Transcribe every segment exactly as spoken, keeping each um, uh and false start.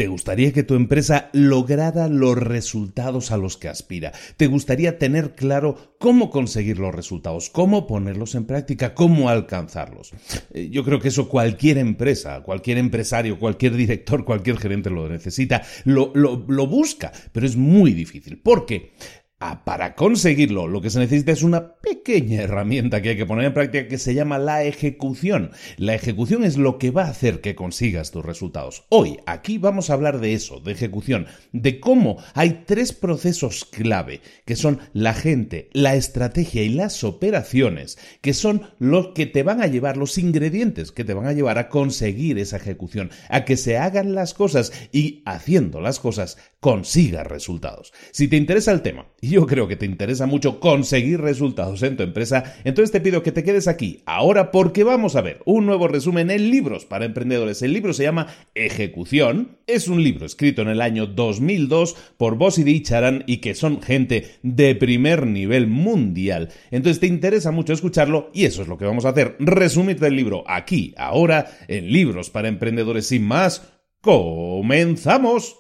¿Te gustaría que tu empresa lograra los resultados a los que aspira? ¿Te gustaría tener claro cómo conseguir los resultados, cómo ponerlos en práctica, cómo alcanzarlos? Yo creo que eso cualquier empresa, cualquier empresario, cualquier director, cualquier gerente lo necesita, lo, lo, lo busca, pero es muy difícil. ¿Por qué? Ah, para conseguirlo, lo que se necesita es una pequeña herramienta que hay que poner en práctica que se llama la ejecución. La ejecución es lo que va a hacer que consigas tus resultados. Hoy, aquí vamos a hablar de eso, de ejecución, de cómo hay tres procesos clave, que son la gente, la estrategia y las operaciones, que son los que te van a llevar, los ingredientes que te van a llevar a conseguir esa ejecución, a que se hagan las cosas y, haciendo las cosas, consigas resultados. Si te interesa el tema, y yo creo que te interesa mucho conseguir resultados en tu empresa, entonces te pido que te quedes aquí ahora porque vamos a ver un nuevo resumen en Libros para Emprendedores. El libro se llama Ejecución. Es un libro escrito en el año dos mil dos por Bosid y Charan y que son gente de primer nivel mundial. Entonces te interesa mucho escucharlo y eso es lo que vamos a hacer. Resumirte el libro aquí, ahora, en Libros para Emprendedores. Sin más, ¡comenzamos!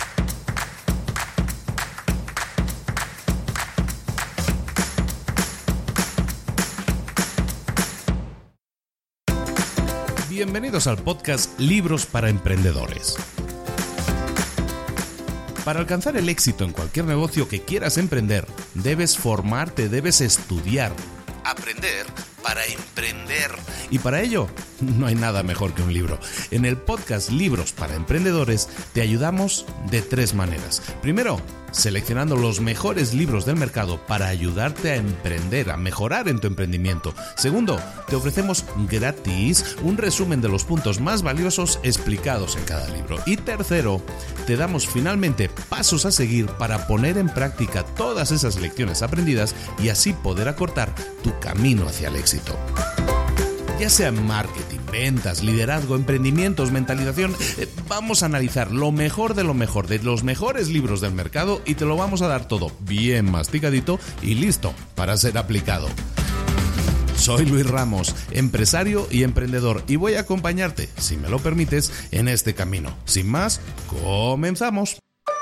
Bienvenidos al podcast Libros para Emprendedores. Para alcanzar el éxito en cualquier negocio que quieras emprender, debes formarte, debes estudiar, aprender para emprender. Y para ello, no hay nada mejor que un libro. En el podcast Libros para Emprendedores te ayudamos de tres maneras. Primero, seleccionando los mejores libros del mercado para ayudarte a emprender, a mejorar en tu emprendimiento. Segundo, te ofrecemos gratis un resumen de los puntos más valiosos explicados en cada libro. Y tercero, te damos finalmente pasos a seguir para poner en práctica todas esas lecciones aprendidas y así poder acortar tu camino hacia el éxito. Ya sea marketing, ventas, liderazgo, emprendimientos, mentalización, eh, vamos a analizar lo mejor de lo mejor, de los mejores libros del mercado y te lo vamos a dar todo bien masticadito y listo para ser aplicado. Soy Luis Ramos, empresario y emprendedor y voy a acompañarte, si me lo permites, en este camino. Sin más, comenzamos.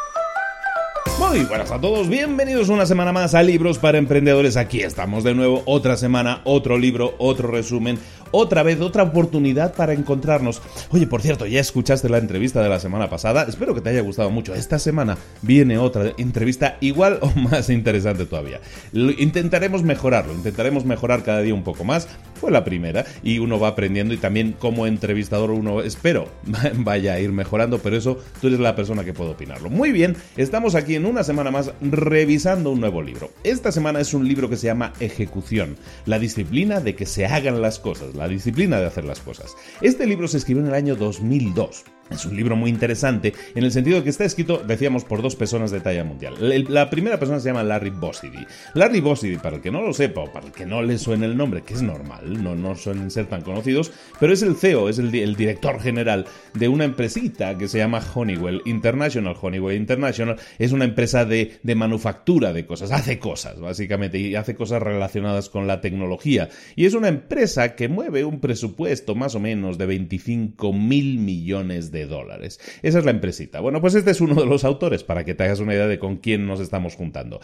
Muy buenas a todos, bienvenidos una semana más a Libros para Emprendedores. Aquí estamos de nuevo, otra semana, otro libro, otro resumen, otra vez, otra oportunidad para encontrarnos. Oye, por cierto, ya escuchaste la entrevista de la semana pasada, espero que te haya gustado mucho. Esta semana viene otra entrevista igual o más interesante todavía. Lo, intentaremos mejorarlo, intentaremos mejorar cada día un poco más. Fue la primera y uno va aprendiendo y también como entrevistador uno, espero, vaya a ir mejorando, pero eso tú eres la persona que puede opinarlo. Muy bien, estamos aquí en una semana más revisando un nuevo libro. Esta semana es un libro que se llama Ejecución, la disciplina de que se hagan las cosas, la disciplina de hacer las cosas. Este libro se escribió en el año dos mil dos. Es un libro muy interesante en el sentido de que está escrito, decíamos, por dos personas de talla mundial. La primera persona se llama Larry Bossidy. Larry Bossidy, para el que no lo sepa o para el que no le suene el nombre, que es normal, no, no suelen ser tan conocidos, pero es el C E O, es el, el director general de una empresita que se llama Honeywell International. Honeywell International es una empresa de, de manufactura de cosas, hace cosas básicamente y hace cosas relacionadas con la tecnología. Y es una empresa que mueve un presupuesto más o menos de veinticinco mil millones de de dólares. Esa es la empresita. Bueno, pues este es uno de los autores para que te hagas una idea de con quién nos estamos juntando.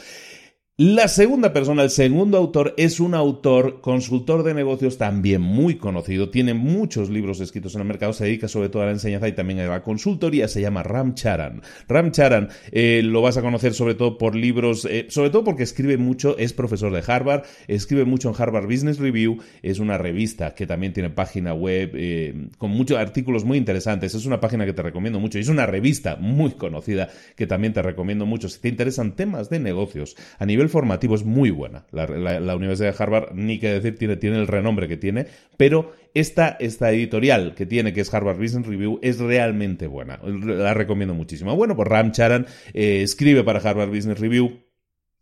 La segunda persona, el segundo autor, es un autor, consultor de negocios también muy conocido, tiene muchos libros escritos en el mercado, se dedica sobre todo a la enseñanza y también a la consultoría, se llama Ram Charan. Ram Charan eh, lo vas a conocer sobre todo por libros, eh, sobre todo porque escribe mucho, es profesor de Harvard, escribe mucho en Harvard Business Review, es una revista que también tiene página web eh, con muchos artículos muy interesantes, es una página que te recomiendo mucho y es una revista muy conocida que también te recomiendo mucho si te interesan temas de negocios a nivel formativo. Es muy buena. La, la, la Universidad de Harvard, ni que decir, tiene, tiene el renombre que tiene, pero esta, esta editorial que tiene, que es Harvard Business Review, es realmente buena. La recomiendo muchísimo. Bueno, pues Ram Charan eh, escribe para Harvard Business Review.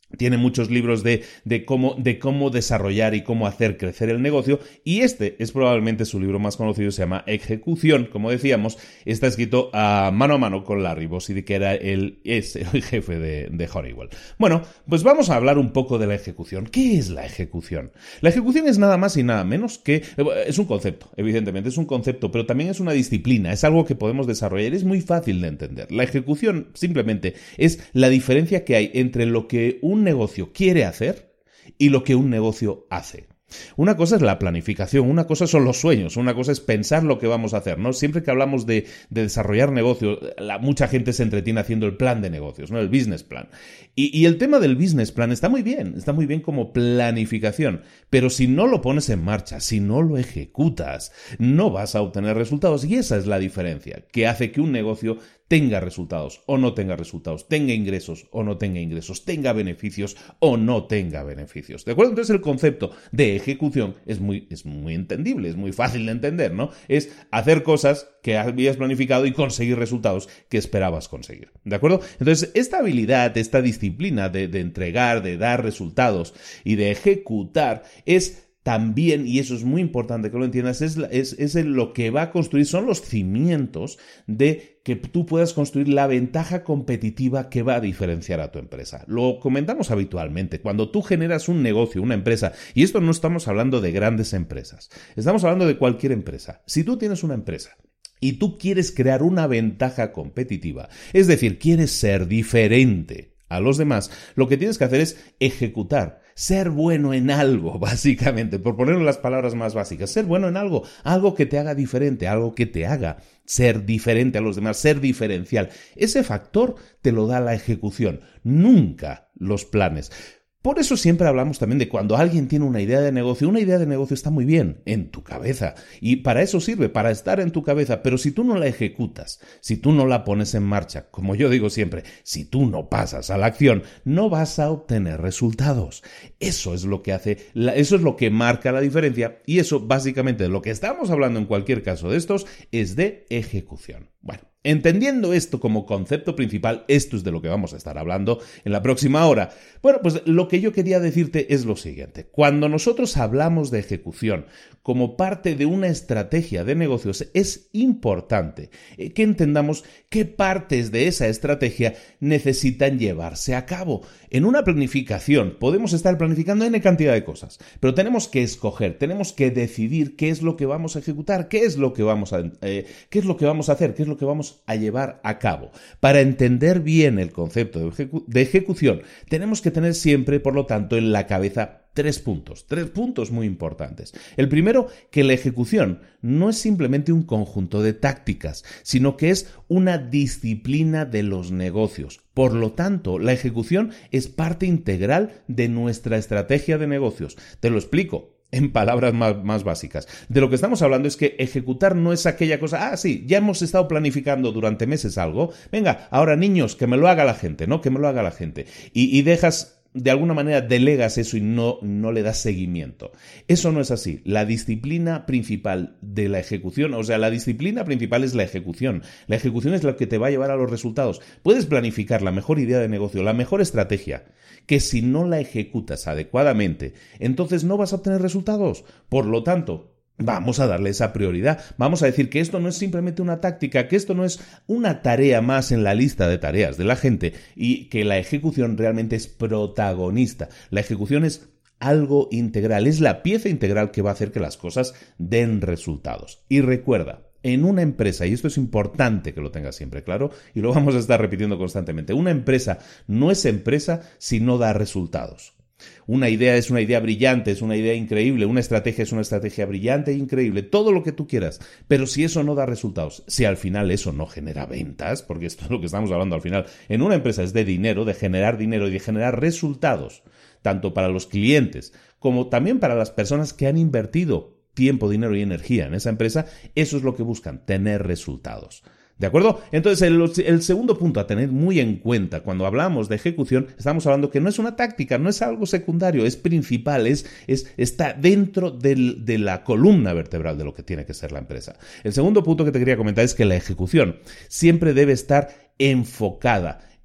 Tiene muchos libros de, de, cómo, de cómo desarrollar y cómo hacer crecer el negocio, y este es probablemente su libro más conocido, se llama Ejecución. Como decíamos, está escrito a mano a mano con Larry Bossidy, que era el, es el jefe de, de Honeywell. Bueno, pues vamos a hablar un poco de la ejecución. ¿Qué es la ejecución? La ejecución es nada más y nada menos que... Es un concepto, evidentemente, es un concepto, pero también es una disciplina, es algo que podemos desarrollar, es muy fácil de entender. La ejecución simplemente es la diferencia que hay entre lo que un un negocio quiere hacer y lo que un negocio hace. Una cosa es la planificación, una cosa son los sueños, una cosa es pensar lo que vamos a hacer, ¿no? Siempre que hablamos de, de desarrollar negocios, la, mucha gente se entretiene haciendo el plan de negocios, ¿no? El business plan. Y, y el tema del business plan está muy bien, está muy bien como planificación, pero si no lo pones en marcha, si no lo ejecutas, no vas a obtener resultados, y esa es la diferencia que hace que un negocio tenga resultados o no tenga resultados, tenga ingresos o no tenga ingresos, tenga beneficios o no tenga beneficios. ¿De acuerdo? Entonces el concepto de ejecución es muy, es muy entendible, es muy fácil de entender, ¿no? Es hacer cosas que habías planificado y conseguir resultados que esperabas conseguir. ¿De acuerdo? Entonces esta habilidad, esta disciplina de, de entregar, de dar resultados y de ejecutar es... También, y eso es muy importante que lo entiendas, es, es, es lo que va a construir, son los cimientos de que tú puedas construir la ventaja competitiva que va a diferenciar a tu empresa. Lo comentamos habitualmente, cuando tú generas un negocio, una empresa, y esto no estamos hablando de grandes empresas, estamos hablando de cualquier empresa. Si tú tienes una empresa y tú quieres crear una ventaja competitiva, es decir, quieres ser diferente a los demás, lo que tienes que hacer es ejecutar, ser bueno en algo, básicamente, por ponerlo en las palabras más básicas, ser bueno en algo, algo que te haga diferente, algo que te haga ser diferente a los demás, ser diferencial. Ese factor te lo da la ejecución, nunca los planes. Por eso siempre hablamos también de cuando alguien tiene una idea de negocio, una idea de negocio está muy bien en tu cabeza y para eso sirve, para estar en tu cabeza, pero si tú no la ejecutas, si tú no la pones en marcha, como yo digo siempre, si tú no pasas a la acción, no vas a obtener resultados. Eso es lo que hace, eso es lo que marca la diferencia y eso básicamente de lo que estamos hablando en cualquier caso de estos es de ejecución. Bueno, entendiendo esto como concepto principal, esto es de lo que vamos a estar hablando en la próxima hora. Bueno, pues lo que yo quería decirte es lo siguiente. Cuando nosotros hablamos de ejecución como parte de una estrategia de negocios, es importante que entendamos qué partes de esa estrategia necesitan llevarse a cabo. En una planificación podemos estar planificando N cantidad de cosas, pero tenemos que escoger, tenemos que decidir qué es lo que vamos a ejecutar, qué es lo que vamos a, eh, qué es lo que vamos a hacer, qué es lo que vamos a llevar a cabo. Para entender bien el concepto de, ejecu- de ejecución, tenemos que tener siempre, por lo tanto, en la cabeza tres puntos, tres puntos muy importantes. El primero, que la ejecución no es simplemente un conjunto de tácticas, sino que es una disciplina de los negocios. Por lo tanto, la ejecución es parte integral de nuestra estrategia de negocios. Te lo explico en palabras más, más básicas. De lo que estamos hablando es que ejecutar no es aquella cosa, ah, sí, ya hemos estado planificando durante meses algo, venga, ahora niños, que me lo haga la gente, ¿no? Que me lo haga la gente. Y, y dejas... de alguna manera delegas eso y no, no le das seguimiento. Eso no es así. La disciplina principal de la ejecución, o sea, la disciplina principal es la ejecución. La ejecución es la que te va a llevar a los resultados. Puedes planificar la mejor idea de negocio, la mejor estrategia, que si no la ejecutas adecuadamente, entonces no vas a obtener resultados. Por lo tanto, vamos a darle esa prioridad. Vamos a decir que esto no es simplemente una táctica, que esto no es una tarea más en la lista de tareas de la gente y que la ejecución realmente es protagonista. La ejecución es algo integral, es la pieza integral que va a hacer que las cosas den resultados. Y recuerda, en una empresa, y esto es importante que lo tengas siempre claro, y lo vamos a estar repitiendo constantemente, una empresa no es empresa si no da resultados. Una idea es una idea brillante, es una idea increíble, una estrategia es una estrategia brillante e increíble, todo lo que tú quieras, pero si eso no da resultados, si al final eso no genera ventas, porque esto es lo que estamos hablando al final, en una empresa es de dinero, de generar dinero y de generar resultados, tanto para los clientes como también para las personas que han invertido tiempo, dinero y energía en esa empresa, eso es lo que buscan, tener resultados. ¿De acuerdo? Entonces, el, el segundo punto a tener muy en cuenta cuando hablamos de ejecución, estamos hablando que no es una táctica, no es algo secundario, es principal, es, es, está dentro del, de la columna vertebral de lo que tiene que ser la empresa. El segundo punto que te quería comentar es que la ejecución siempre debe estar enfocada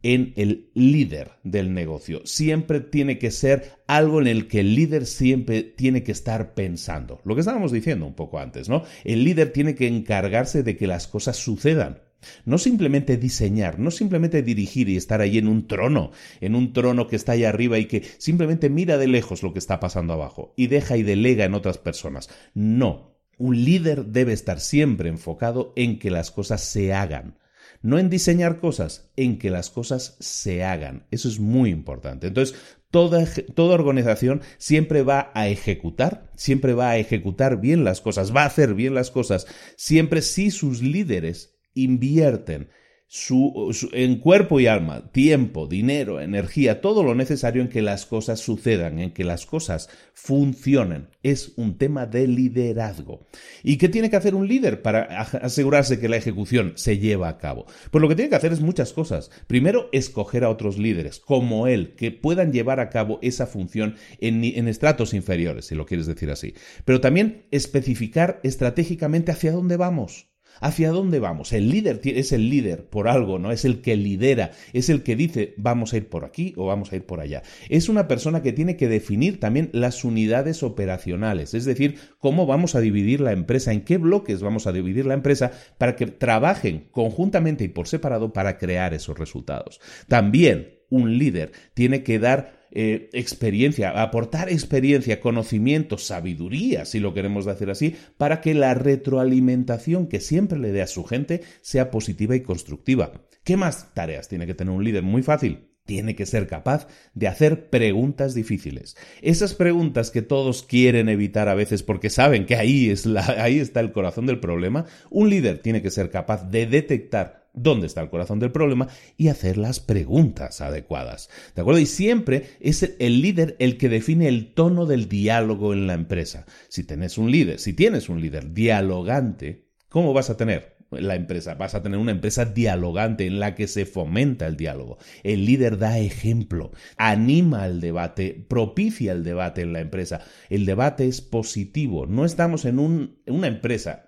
en el líder del negocio. Siempre tiene que ser algo en el que el líder siempre tiene que estar pensando. Lo que estábamos diciendo un poco antes, ¿no? El líder tiene que encargarse de que las cosas sucedan. No simplemente diseñar, no simplemente dirigir y estar ahí en un trono, en un trono que está ahí arriba y que simplemente mira de lejos lo que está pasando abajo y deja y delega en otras personas. No, un líder debe estar siempre enfocado en que las cosas se hagan. No en diseñar cosas, en que las cosas se hagan. Eso es muy importante. Entonces, toda, toda organización siempre va a ejecutar, siempre va a ejecutar bien las cosas, va a hacer bien las cosas, siempre si sus líderes invierten su, su, en cuerpo y alma, tiempo, dinero, energía, todo lo necesario en que las cosas sucedan, en que las cosas funcionen. Es un tema de liderazgo. ¿Y qué tiene que hacer un líder para asegurarse que la ejecución se lleva a cabo? Pues lo que tiene que hacer es muchas cosas. Primero, escoger a otros líderes como él, que puedan llevar a cabo esa función en, en estratos inferiores, si lo quieres decir así. Pero también especificar estratégicamente hacia dónde vamos. ¿Hacia dónde vamos? El líder es el líder por algo, ¿no? Es el que lidera, es el que dice vamos a ir por aquí o vamos a ir por allá. Es una persona que tiene que definir también las unidades operacionales, es decir, cómo vamos a dividir la empresa, en qué bloques vamos a dividir la empresa para que trabajen conjuntamente y por separado para crear esos resultados. También un líder tiene que dar Eh, experiencia, aportar experiencia, conocimiento, sabiduría, si lo queremos decir así, para que la retroalimentación que siempre le dé a su gente sea positiva y constructiva. ¿Qué más tareas tiene que tener un líder? Muy fácil. Tiene que ser capaz de hacer preguntas difíciles. Esas preguntas que todos quieren evitar a veces porque saben que ahí, es la, ahí está el corazón del problema. Un líder tiene que ser capaz de detectar dónde está el corazón del problema y hacer las preguntas adecuadas. ¿De acuerdo? Y siempre es el líder el que define el tono del diálogo en la empresa. Si tienes un líder, si tienes un líder dialogante, ¿cómo vas a tener la empresa? Vas a tener una empresa dialogante en la que se fomenta el diálogo. El líder da ejemplo, anima al debate, propicia el debate en la empresa. El debate es positivo. No estamos en un, en una empresa.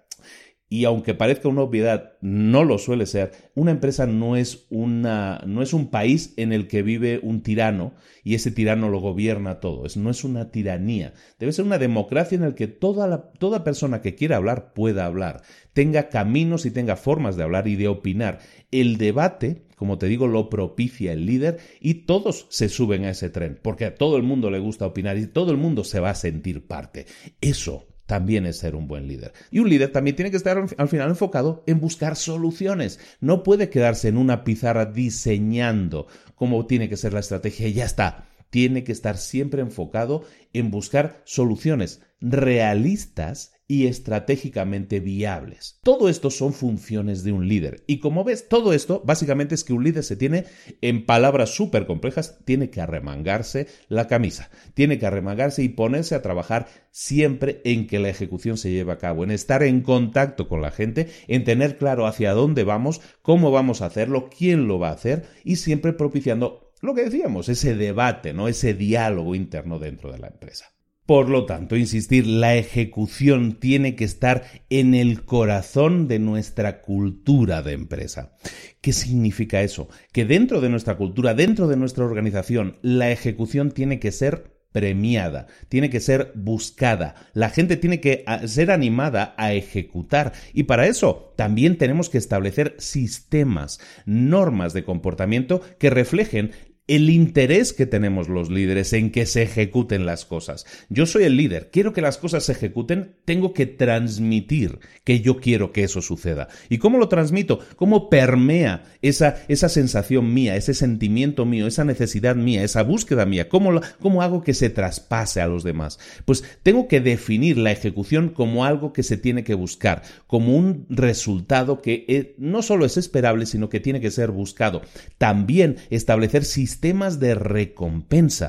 Y aunque parezca una obviedad, no lo suele ser. Una empresa no es, una, no es un país en el que vive un tirano y ese tirano lo gobierna todo. Es, no es una tiranía. Debe ser una democracia en la que toda, la, toda persona que quiera hablar pueda hablar, tenga caminos y tenga formas de hablar y de opinar. El debate, como te digo, lo propicia el líder y todos se suben a ese tren, porque a todo el mundo le gusta opinar y todo el mundo se va a sentir parte. Eso también es ser un buen líder. Y un líder también tiene que estar al final enfocado en buscar soluciones. No puede quedarse en una pizarra diseñando cómo tiene que ser la estrategia y ya está. Tiene que estar siempre enfocado en buscar soluciones realistas y estratégicamente viables. Todo esto son funciones de un líder. Y como ves, todo esto básicamente es que un líder se tiene, en palabras súper complejas, tiene que arremangarse la camisa. Tiene que arremangarse y ponerse a trabajar siempre en que la ejecución se lleve a cabo, en estar en contacto con la gente, en tener claro hacia dónde vamos, cómo vamos a hacerlo, quién lo va a hacer y siempre propiciando lo que decíamos, ese debate, ¿no? Ese diálogo interno dentro de la empresa. Por lo tanto, insistir, la ejecución tiene que estar en el corazón de nuestra cultura de empresa. ¿Qué significa eso? Que dentro de nuestra cultura, dentro de nuestra organización, la ejecución tiene que ser premiada, tiene que ser buscada. La gente tiene que ser animada a ejecutar y para eso también tenemos que establecer sistemas, normas de comportamiento que reflejen el interés que tenemos los líderes en que se ejecuten las cosas. Yo soy el líder, quiero que las cosas se ejecuten, tengo que transmitir que yo quiero que eso suceda. ¿Y cómo lo transmito? ¿Cómo permea esa, esa sensación mía, ese sentimiento mío, esa necesidad mía, esa búsqueda mía? ¿Cómo, lo, ¿Cómo hago que se traspase a los demás? Pues tengo que definir la ejecución como algo que se tiene que buscar, como un resultado que eh, no solo es esperable, sino que tiene que ser buscado. También establecer sistemas sistemas de recompensa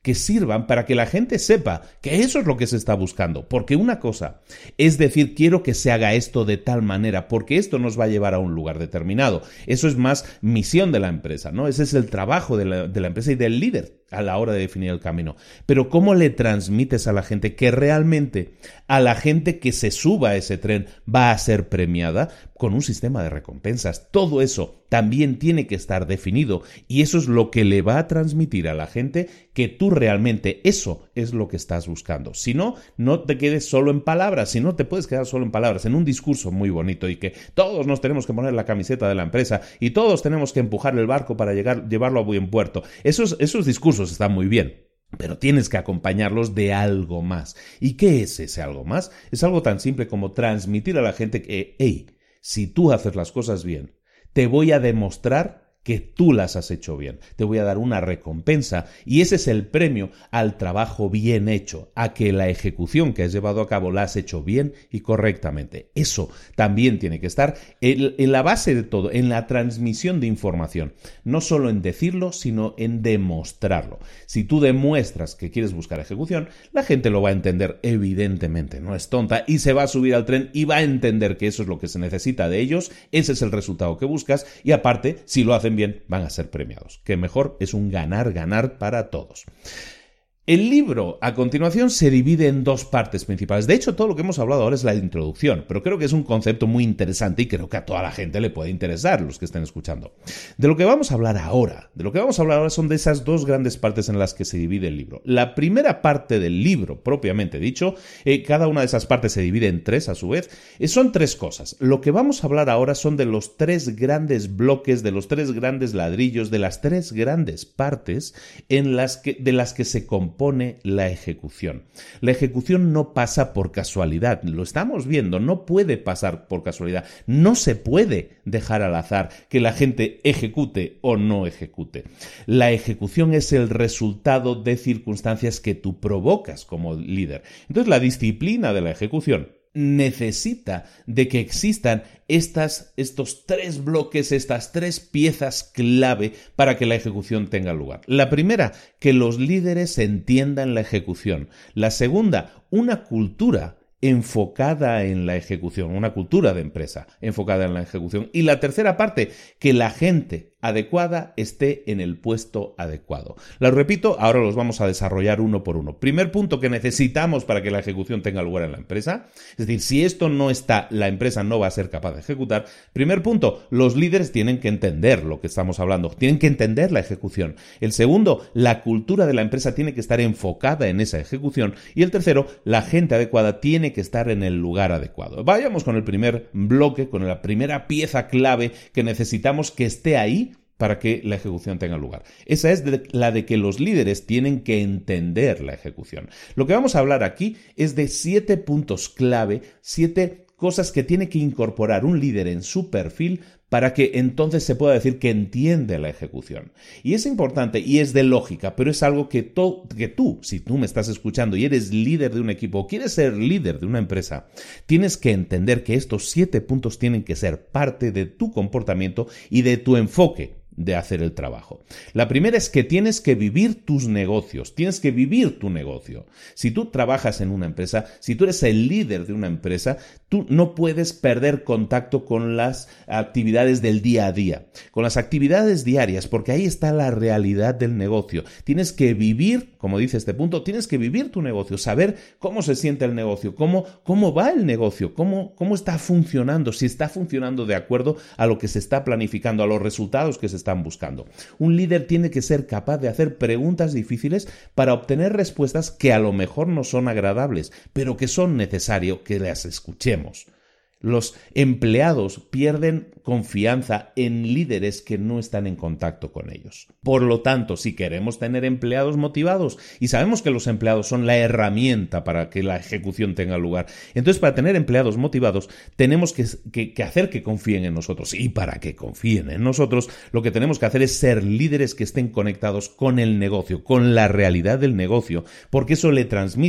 que sirvan para que la gente sepa que eso es lo que se está buscando. Porque una cosa es decir, quiero que se haga esto de tal manera, porque esto nos va a llevar a un lugar determinado. Eso es más misión de la empresa, ¿no? Ese es el trabajo de la, de la empresa y del líder a la hora de definir el camino. Pero ¿cómo le transmites a la gente que realmente a la gente que se suba a ese tren va a ser premiada? Con un sistema de recompensas. Todo eso también tiene que estar definido y eso es lo que le va a transmitir a la gente que tú realmente eso es lo que estás buscando. Si no, no te quedes solo en palabras, si no te puedes quedar solo en palabras, en un discurso muy bonito y que todos nos tenemos que poner la camiseta de la empresa y todos tenemos que empujar el barco para llegar, llevarlo a buen puerto. Esos, esos discursos están muy bien. Pero tienes que acompañarlos de algo más. ¿Y qué es ese algo más? Es algo tan simple como transmitir a la gente que, hey, si tú haces las cosas bien, te voy a demostrar que tú las has hecho bien. Te voy a dar una recompensa y ese es el premio al trabajo bien hecho, a que la ejecución que has llevado a cabo la has hecho bien y correctamente. Eso también tiene que estar en, en la base de todo, en la transmisión de información. No solo en decirlo, sino en demostrarlo. Si tú demuestras que quieres buscar ejecución, la gente lo va a entender evidentemente, no es tonta y se va a subir al tren y va a entender que eso es lo que se necesita de ellos, ese es el resultado que buscas y aparte, si lo hacen bien, van a ser premiados. Que mejor es un ganar-ganar para todos. El libro, a continuación, se divide en dos partes principales. De hecho, todo lo que hemos hablado ahora es la introducción, pero creo que es un concepto muy interesante y creo que a toda la gente le puede interesar, los que estén escuchando. De lo que vamos a hablar ahora, de lo que vamos a hablar ahora son de esas dos grandes partes en las que se divide el libro. La primera parte del libro, propiamente dicho, eh, cada una de esas partes se divide en tres a su vez, eh, son tres cosas. Lo que vamos a hablar ahora son de los tres grandes bloques, de los tres grandes ladrillos, de las tres grandes partes en las que, de las que se compone Pone la ejecución. La ejecución no pasa por casualidad, lo estamos viendo, no puede pasar por casualidad, no se puede dejar al azar que la gente ejecute o no ejecute. La ejecución es el resultado de circunstancias que tú provocas como líder. Entonces, la disciplina de la ejecución necesita de que existan estas, estos tres bloques, estas tres piezas clave para que la ejecución tenga lugar. La primera, que los líderes entiendan la ejecución. La segunda, una cultura enfocada en la ejecución, una cultura de empresa enfocada en la ejecución. Y la tercera parte, que la gente adecuada esté en el puesto adecuado. Lo repito, ahora los vamos a desarrollar uno por uno. Primer punto que necesitamos para que la ejecución tenga lugar en la empresa, es decir, si esto no está, la empresa no va a ser capaz de ejecutar. Primer punto, los líderes tienen que entender lo que estamos hablando, tienen que entender la ejecución. El segundo, la cultura de la empresa tiene que estar enfocada en esa ejecución. Y el tercero, la gente adecuada tiene que estar en el lugar adecuado. Vayamos con el primer bloque, con la primera pieza clave que necesitamos que esté ahí para que la ejecución tenga lugar. Esa es de, la de que los líderes tienen que entender la ejecución. Lo que vamos a hablar aquí es de siete puntos clave, siete cosas que tiene que incorporar un líder en su perfil para que entonces se pueda decir que entiende la ejecución. Y es importante y es de lógica, pero es algo que, to, que tú, si tú me estás escuchando y eres líder de un equipo o quieres ser líder de una empresa, tienes que entender que estos siete puntos tienen que ser parte de tu comportamiento y de tu enfoque de hacer el trabajo. La primera es que tienes que vivir tus negocios, tienes que vivir tu negocio. Si tú trabajas en una empresa, si tú eres el líder de una empresa, tú no puedes perder contacto con las actividades del día a día, con las actividades diarias, porque ahí está la realidad del negocio. Tienes que vivir, como dice este punto, tienes que vivir tu negocio, saber cómo se siente el negocio, cómo, cómo va el negocio, cómo, cómo está funcionando, si está funcionando de acuerdo a lo que se está planificando, a los resultados que se están buscando. Un líder tiene que ser capaz de hacer preguntas difíciles para obtener respuestas que a lo mejor no son agradables, pero que son necesarias que las escuchemos. Los empleados pierden confianza en líderes que no están en contacto con ellos. Por lo tanto, si queremos tener empleados motivados, y sabemos que los empleados son la herramienta para que la ejecución tenga lugar, entonces para tener empleados motivados tenemos que, que, que hacer que confíen en nosotros. Y para que confíen en nosotros, lo que tenemos que hacer es ser líderes que estén conectados con el negocio, con la realidad del negocio, porque eso le transmite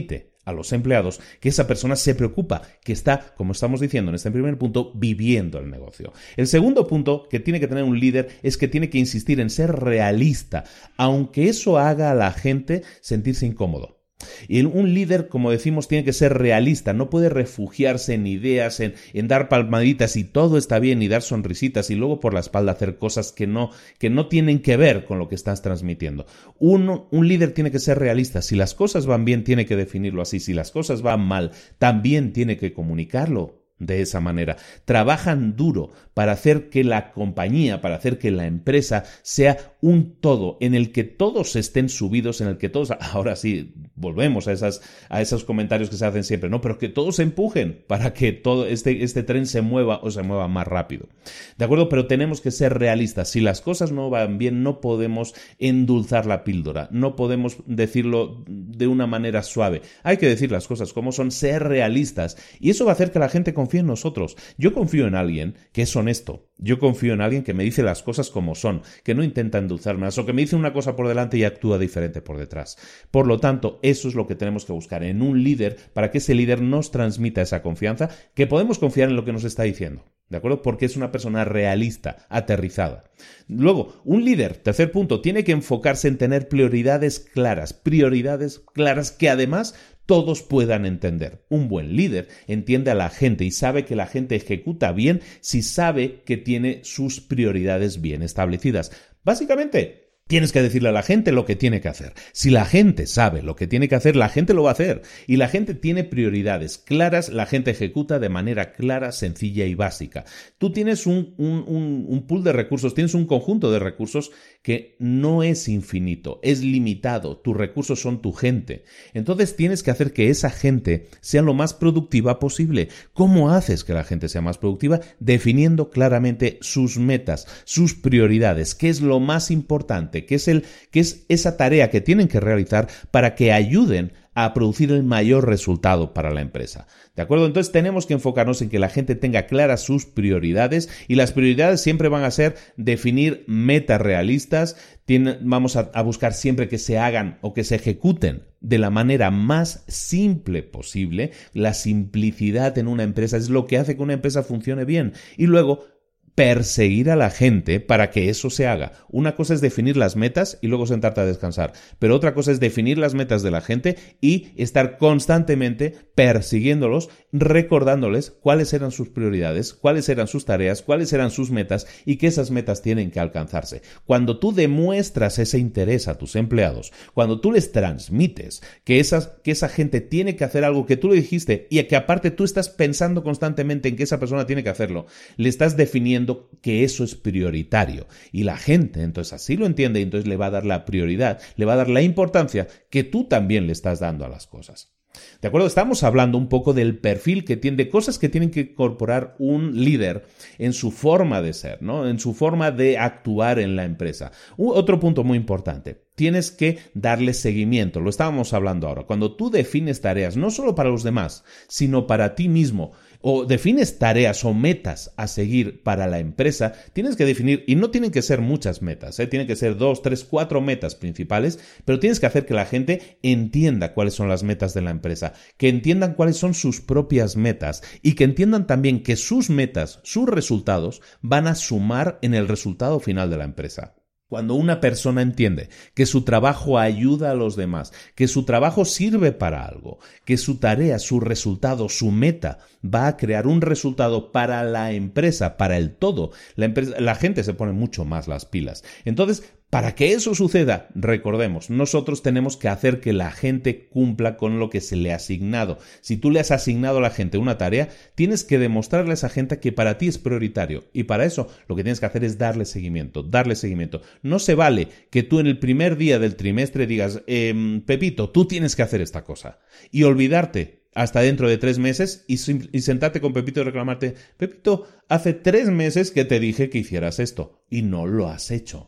a los empleados que esa persona se preocupa, que está, como estamos diciendo en este primer punto, viviendo el negocio. El segundo punto que tiene que tener un líder es que tiene que insistir en ser realista, aunque eso haga a la gente sentirse incómodo. Y un líder, como decimos, tiene que ser realista, no puede refugiarse en ideas, en, en dar palmaditas y todo está bien y dar sonrisitas y luego por la espalda hacer cosas que no, que no tienen que ver con lo que estás transmitiendo. Uno, un líder tiene que ser realista, si las cosas van bien tiene que definirlo así, si las cosas van mal también tiene que comunicarlo de esa manera. Trabajan duro para hacer que la compañía, para hacer que la empresa sea un todo en el que todos estén subidos, en el que todos, ahora sí, volvemos a, esas, a esos comentarios que se hacen siempre, ¿no? Pero que todos se empujen para que todo este, este tren se mueva o se mueva más rápido. ¿De acuerdo? Pero tenemos que ser realistas. Si las cosas no van bien, no podemos endulzar la píldora, no podemos decirlo de una manera suave. Hay que decir las cosas como son, ser realistas. Y eso va a hacer que la gente confíe en nosotros. Yo confío en alguien que es honesto. Yo confío en alguien que me dice las cosas como son, que no intenta endulzarme, o que me dice una cosa por delante y actúa diferente por detrás. Por lo tanto, eso es lo que tenemos que buscar en un líder para que ese líder nos transmita esa confianza, que podemos confiar en lo que nos está diciendo. ¿De acuerdo? Porque es una persona realista, aterrizada. Luego, un líder, tercer punto, tiene que enfocarse en tener prioridades claras, prioridades claras que además todos puedan entender. Un buen líder entiende a la gente y sabe que la gente ejecuta bien si sabe que tiene sus prioridades bien establecidas. Básicamente, tienes que decirle a la gente lo que tiene que hacer. Si la gente sabe lo que tiene que hacer, la gente lo va a hacer. Y la gente tiene prioridades claras, la gente ejecuta de manera clara, sencilla y básica. Tú tienes un, un, un, un pool de recursos, tienes un conjunto de recursos que no es infinito, es limitado. Tus recursos son tu gente. Entonces tienes que hacer que esa gente sea lo más productiva posible. ¿Cómo haces que la gente sea más productiva? Definiendo claramente sus metas, sus prioridades, qué es lo más importante, que es, el, que es esa tarea que tienen que realizar para que ayuden a producir el mayor resultado para la empresa. ¿De acuerdo? Entonces tenemos que enfocarnos en que la gente tenga claras sus prioridades y las prioridades siempre van a ser definir metas realistas. Tiene, vamos a, a buscar siempre que se hagan o que se ejecuten de la manera más simple posible. La simplicidad en una empresa es lo que hace que una empresa funcione bien. Y luego perseguir a la gente para que eso se haga. Una cosa es definir las metas y luego sentarte a descansar, pero otra cosa es definir las metas de la gente y estar constantemente persiguiéndolos, recordándoles cuáles eran sus prioridades, cuáles eran sus tareas, cuáles eran sus metas y que esas metas tienen que alcanzarse. Cuando tú demuestras ese interés a tus empleados, cuando tú les transmites que, esas, que esa gente tiene que hacer algo que tú le dijiste y que aparte tú estás pensando constantemente en que esa persona tiene que hacerlo, le estás definiendo que eso es prioritario y la gente entonces así lo entiende y entonces le va a dar la prioridad, le va a dar la importancia que tú también le estás dando a las cosas. ¿De acuerdo? Estamos hablando un poco del perfil que tiene, de cosas que tienen que incorporar un líder en su forma de ser, ¿no? En su forma de actuar en la empresa. U- otro punto muy importante. Tienes que darle seguimiento. Lo estábamos hablando ahora. Cuando tú defines tareas, no solo para los demás, sino para ti mismo, o defines tareas o metas a seguir para la empresa, tienes que definir, y no tienen que ser muchas metas, ¿eh? Tienen que ser dos, tres, cuatro metas principales, pero tienes que hacer que la gente entienda cuáles son las metas de la empresa, que entiendan cuáles son sus propias metas y que entiendan también que sus metas, sus resultados, van a sumar en el resultado final de la empresa. Cuando una persona entiende que su trabajo ayuda a los demás, que su trabajo sirve para algo, que su tarea, su resultado, su meta va a crear un resultado para la empresa, para el todo, la, empresa, la gente se pone mucho más las pilas. Entonces, para que eso suceda, recordemos, nosotros tenemos que hacer que la gente cumpla con lo que se le ha asignado. Si tú le has asignado a la gente una tarea, tienes que demostrarle a esa gente que para ti es prioritario. Y para eso lo que tienes que hacer es darle seguimiento, darle seguimiento. No se vale que tú en el primer día del trimestre digas, eh, Pepito, tú tienes que hacer esta cosa. Y olvidarte hasta dentro de tres meses y, y sentarte con Pepito y reclamarte, Pepito, hace tres meses que te dije que hicieras esto y no lo has hecho.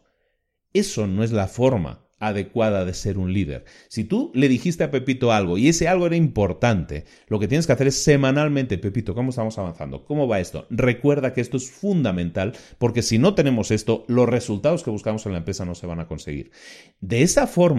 Eso no es la forma adecuada de ser un líder. Si tú le dijiste a Pepito algo y ese algo era importante, lo que tienes que hacer es semanalmente, Pepito, ¿cómo estamos avanzando? ¿Cómo va esto? Recuerda que esto es fundamental porque si no tenemos esto, los resultados que buscamos en la empresa no se van a conseguir. De esa forma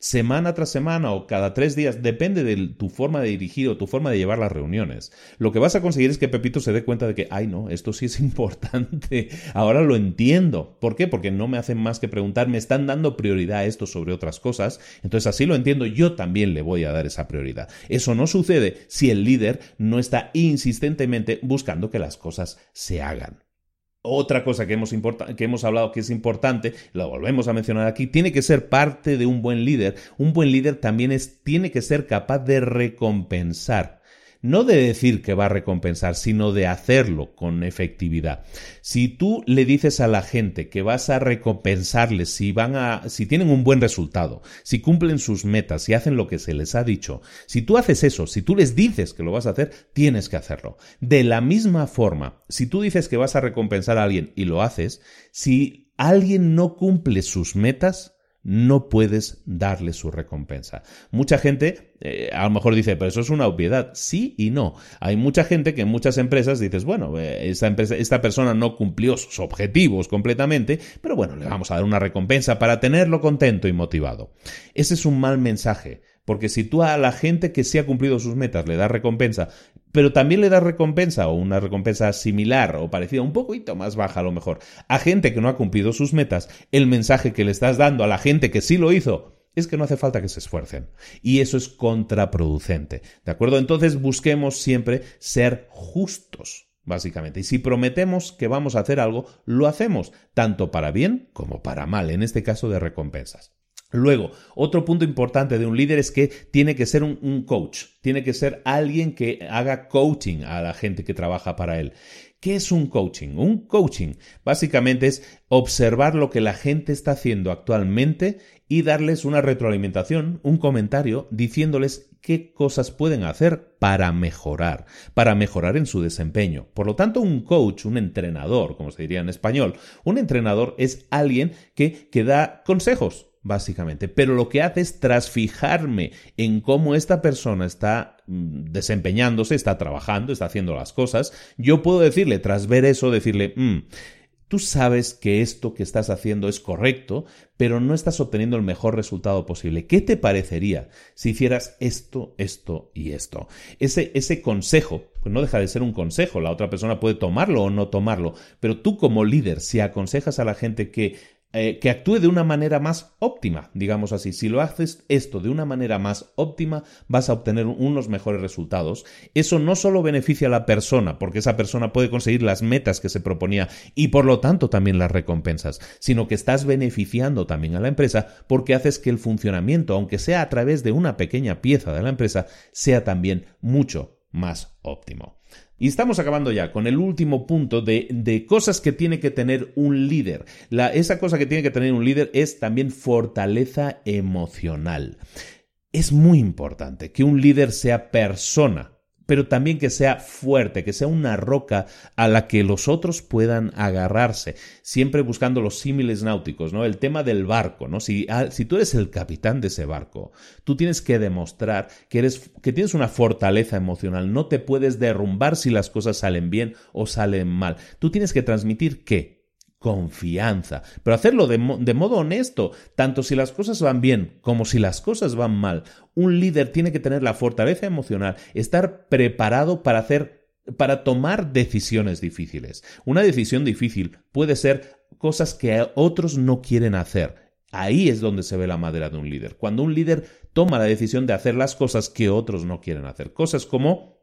semana tras semana o cada tres días, depende de tu forma de dirigir o tu forma de llevar las reuniones. Lo que vas a conseguir es que Pepito se dé cuenta de que, ay no, esto sí es importante, ahora lo entiendo. ¿Por qué? Porque no me hacen más que preguntar, me están dando prioridad a esto sobre otras cosas, entonces así lo entiendo, yo también le voy a dar esa prioridad. Eso no sucede si el líder no está insistentemente buscando que las cosas se hagan. Otra cosa que hemos, import- que hemos hablado que es importante, lo volvemos a mencionar aquí, tiene que ser parte de un buen líder. Un buen líder también es, tiene que ser capaz de recompensar. No de decir que va a recompensar, sino de hacerlo con efectividad. Si tú le dices a la gente que vas a recompensarles si van a, si tienen un buen resultado, si cumplen sus metas, si hacen lo que se les ha dicho, si tú haces eso, si tú les dices que lo vas a hacer, tienes que hacerlo. De la misma forma, si tú dices que vas a recompensar a alguien y lo haces, si alguien no cumple sus metas, no puedes darle su recompensa. Mucha gente eh, a lo mejor dice, pero eso es una obviedad. Sí y no. Hay mucha gente que en muchas empresas dices, bueno, eh, esta, empresa, esta persona no cumplió sus objetivos completamente, pero bueno, le vamos a dar una recompensa para tenerlo contento y motivado. Ese es un mal mensaje. Porque si tú a la gente que sí ha cumplido sus metas le das recompensa, pero también le das recompensa o una recompensa similar o parecida, un poquito más baja a lo mejor, a gente que no ha cumplido sus metas, el mensaje que le estás dando a la gente que sí lo hizo es que no hace falta que se esfuercen. Y eso es contraproducente. ¿De acuerdo? Entonces busquemos siempre ser justos, básicamente. Y si prometemos que vamos a hacer algo, lo hacemos, tanto para bien como para mal, en este caso de recompensas. Luego, otro punto importante de un líder es que tiene que ser un, un coach, tiene que ser alguien que haga coaching a la gente que trabaja para él. ¿Qué es un coaching? Un coaching básicamente es observar lo que la gente está haciendo actualmente y darles una retroalimentación, un comentario, diciéndoles qué cosas pueden hacer para mejorar, para mejorar en su desempeño. Por lo tanto, un coach, un entrenador, como se diría en español, un entrenador es alguien que, que da consejos, básicamente, pero lo que hace es tras fijarme en cómo esta persona está desempeñándose, está trabajando, está haciendo las cosas, yo puedo decirle, tras ver eso, decirle, mmm, tú sabes que esto que estás haciendo es correcto, pero no estás obteniendo el mejor resultado posible. ¿Qué te parecería si hicieras esto, esto y esto? Ese, ese consejo, pues no deja de ser un consejo, la otra persona puede tomarlo o no tomarlo, pero tú como líder, si aconsejas a la gente que Eh, que actúe de una manera más óptima, digamos así. Si lo haces esto de una manera más óptima, vas a obtener unos mejores resultados. Eso no solo beneficia a la persona, porque esa persona puede conseguir las metas que se proponía y por lo tanto también las recompensas, sino que estás beneficiando también a la empresa porque haces que el funcionamiento, aunque sea a través de una pequeña pieza de la empresa, sea también mucho más óptimo. Y estamos acabando ya con el último punto de, de cosas que tiene que tener un líder. La, esa cosa que tiene que tener un líder es también fortaleza emocional. Es muy importante que un líder sea persona, pero también que sea fuerte, que sea una roca a la que los otros puedan agarrarse, siempre buscando los símiles náuticos, ¿no? El tema del barco, ¿no? Si, si tú eres el capitán de ese barco, tú tienes que demostrar que eres, que tienes una fortaleza emocional, no te puedes derrumbar si las cosas salen bien o salen mal. Tú tienes que transmitir ¿qué? Confianza, pero hacerlo de, mo- de modo honesto, tanto si las cosas van bien como si las cosas van mal. Un líder tiene que tener la fortaleza emocional, estar preparado para hacer, para tomar decisiones difíciles. Una decisión difícil puede ser cosas que otros no quieren hacer. Ahí es donde se ve la madera de un líder. Cuando un líder toma la decisión de hacer las cosas que otros no quieren hacer. Cosas como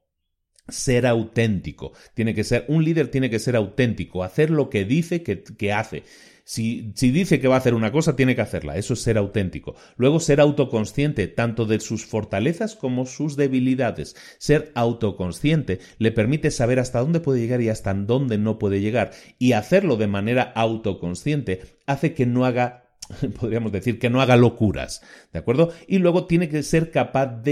ser auténtico. Tiene que ser, un líder tiene que ser auténtico, hacer lo que dice que, que hace. Si, si dice que va a hacer una cosa, tiene que hacerla. Eso es ser auténtico. Luego, ser autoconsciente, tanto de sus fortalezas como sus debilidades. Ser autoconsciente le permite saber hasta dónde puede llegar y hasta dónde no puede llegar. Y hacerlo de manera autoconsciente hace que no haga, podríamos decir, que no haga locuras. ¿De acuerdo? Y luego tiene que ser capaz de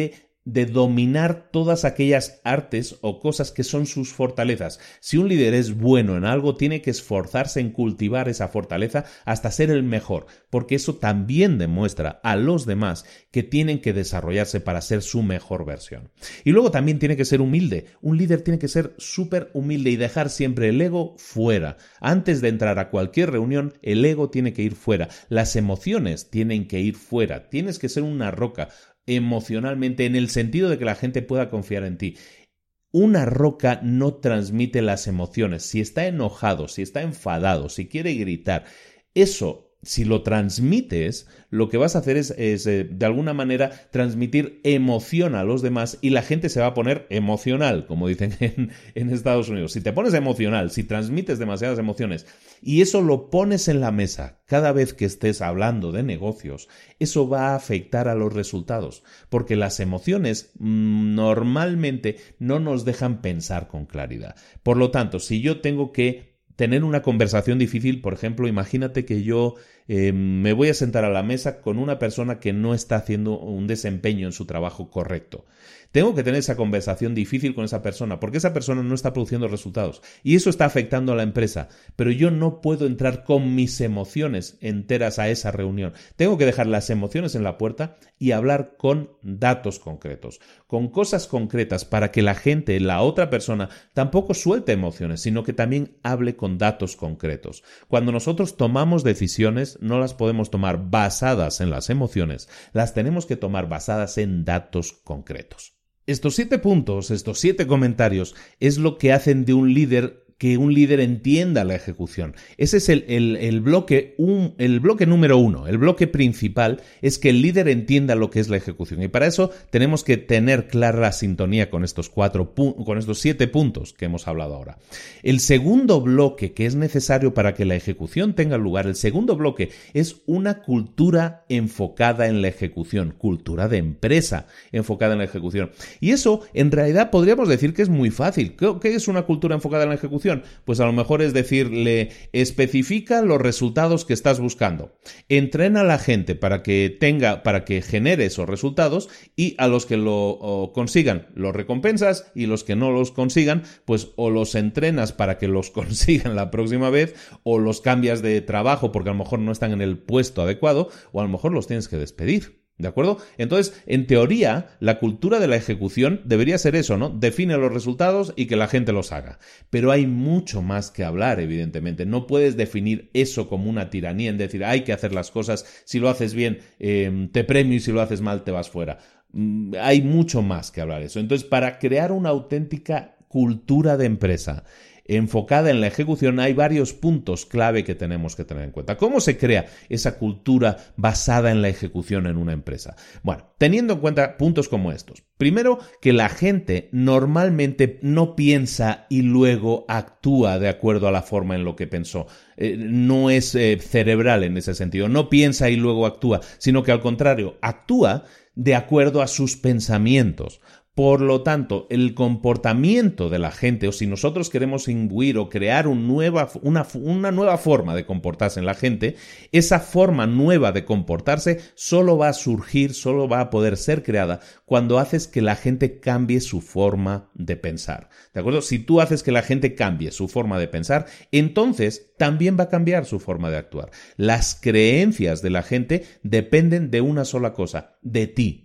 de dominar todas aquellas artes o cosas que son sus fortalezas. Si un líder es bueno en algo, tiene que esforzarse en cultivar esa fortaleza hasta ser el mejor, porque eso también demuestra a los demás que tienen que desarrollarse para ser su mejor versión. Y luego también tiene que ser humilde. Un líder tiene que ser súper humilde y dejar siempre el ego fuera. Antes de entrar a cualquier reunión, el ego tiene que ir fuera. Las emociones tienen que ir fuera. Tienes que ser una roca emocionalmente, en el sentido de que la gente pueda confiar en ti. Una roca no transmite las emociones. Si está enojado, si está enfadado, si quiere gritar, eso, si lo transmites, lo que vas a hacer es, es eh, de alguna manera, transmitir emoción a los demás y la gente se va a poner emocional, como dicen en, en Estados Unidos. Si te pones emocional, si transmites demasiadas emociones y eso lo pones en la mesa cada vez que estés hablando de negocios, eso va a afectar a los resultados, porque las emociones mmm, normalmente no nos dejan pensar con claridad. Por lo tanto, si yo tengo que tener una conversación difícil, por ejemplo, imagínate que yo eh, me voy a sentar a la mesa con una persona que no está haciendo un desempeño en su trabajo correcto. Tengo que tener esa conversación difícil con esa persona porque esa persona no está produciendo resultados y eso está afectando a la empresa, pero yo no puedo entrar con mis emociones enteras a esa reunión. Tengo que dejar las emociones en la puerta y hablar con datos concretos, con cosas concretas para que la gente, la otra persona, tampoco suelte emociones, sino que también hable con datos concretos. Cuando nosotros tomamos decisiones, no las podemos tomar basadas en las emociones, las tenemos que tomar basadas en datos concretos. Estos siete puntos, estos siete comentarios, es lo que hacen de un líder que un líder entienda la ejecución. Ese es el, el, el, bloque, un, el bloque número uno. El bloque principal es que el líder entienda lo que es la ejecución. Y para eso tenemos que tener clara la sintonía con estos, cuatro, con estos siete puntos que hemos hablado ahora. El segundo bloque que es necesario para que la ejecución tenga lugar, el segundo bloque es una cultura enfocada en la ejecución, cultura de empresa enfocada en la ejecución. Y eso, en realidad, podríamos decir que es muy fácil. ¿Qué es una cultura enfocada en la ejecución? Pues a lo mejor es decirle, especifica los resultados que estás buscando. Entrena a la gente para que tenga, para que genere esos resultados y a los que lo consigan los recompensas y los que no los consigan, pues o los entrenas para que los consigan la próxima vez o los cambias de trabajo porque a lo mejor no están en el puesto adecuado o a lo mejor los tienes que despedir. ¿De acuerdo? Entonces, en teoría, la cultura de la ejecución debería ser eso, ¿no? Define los resultados y que la gente los haga. Pero hay mucho más que hablar, evidentemente. No puedes definir eso como una tiranía, en decir, hay que hacer las cosas, si lo haces bien, eh, te premio y si lo haces mal, te vas fuera. Mm, hay mucho más que hablar de eso. Entonces, para crear una auténtica cultura de empresa enfocada en la ejecución, hay varios puntos clave que tenemos que tener en cuenta. ¿Cómo se crea esa cultura basada en la ejecución en una empresa? Bueno, teniendo en cuenta puntos como estos. Primero, que la gente normalmente no piensa y luego actúa de acuerdo a la forma en lo que pensó. Eh, no es eh, cerebral en ese sentido. No piensa y luego actúa, sino que al contrario, actúa de acuerdo a sus pensamientos. Por lo tanto, el comportamiento de la gente, o si nosotros queremos imbuir o crear un nueva, una, una nueva forma de comportarse en la gente, esa forma nueva de comportarse solo va a surgir, solo va a poder ser creada cuando haces que la gente cambie su forma de pensar. ¿De acuerdo? Si tú haces que la gente cambie su forma de pensar, entonces también va a cambiar su forma de actuar. Las creencias de la gente dependen de una sola cosa, de ti.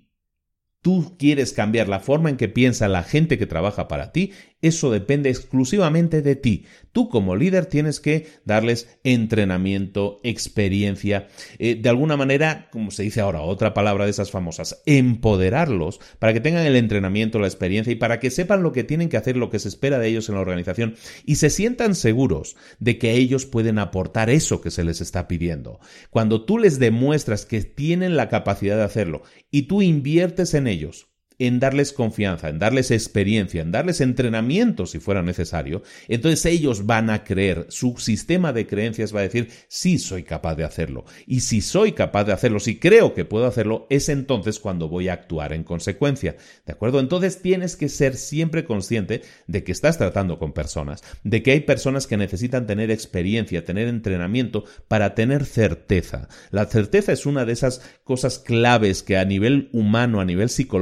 Tú quieres cambiar la forma en que piensa la gente que trabaja para ti, eso depende exclusivamente de ti. Tú como líder tienes que darles entrenamiento, experiencia, eh, de alguna manera, como se dice ahora, otra palabra de esas famosas, empoderarlos para que tengan el entrenamiento, la experiencia y para que sepan lo que tienen que hacer, lo que se espera de ellos en la organización y se sientan seguros de que ellos pueden aportar eso que se les está pidiendo. Cuando tú les demuestras que tienen la capacidad de hacerlo y tú inviertes en ellos, en darles confianza, en darles experiencia, en darles entrenamiento si fuera necesario, entonces ellos van a creer, su sistema de creencias va a decir, sí soy capaz de hacerlo. Y si soy capaz de hacerlo, si creo que puedo hacerlo, es entonces cuando voy a actuar en consecuencia. ¿De acuerdo? Entonces tienes que ser siempre consciente de que estás tratando con personas, de que hay personas que necesitan tener experiencia, tener entrenamiento para tener certeza. La certeza es una de esas cosas claves que a nivel humano, a nivel psicológico,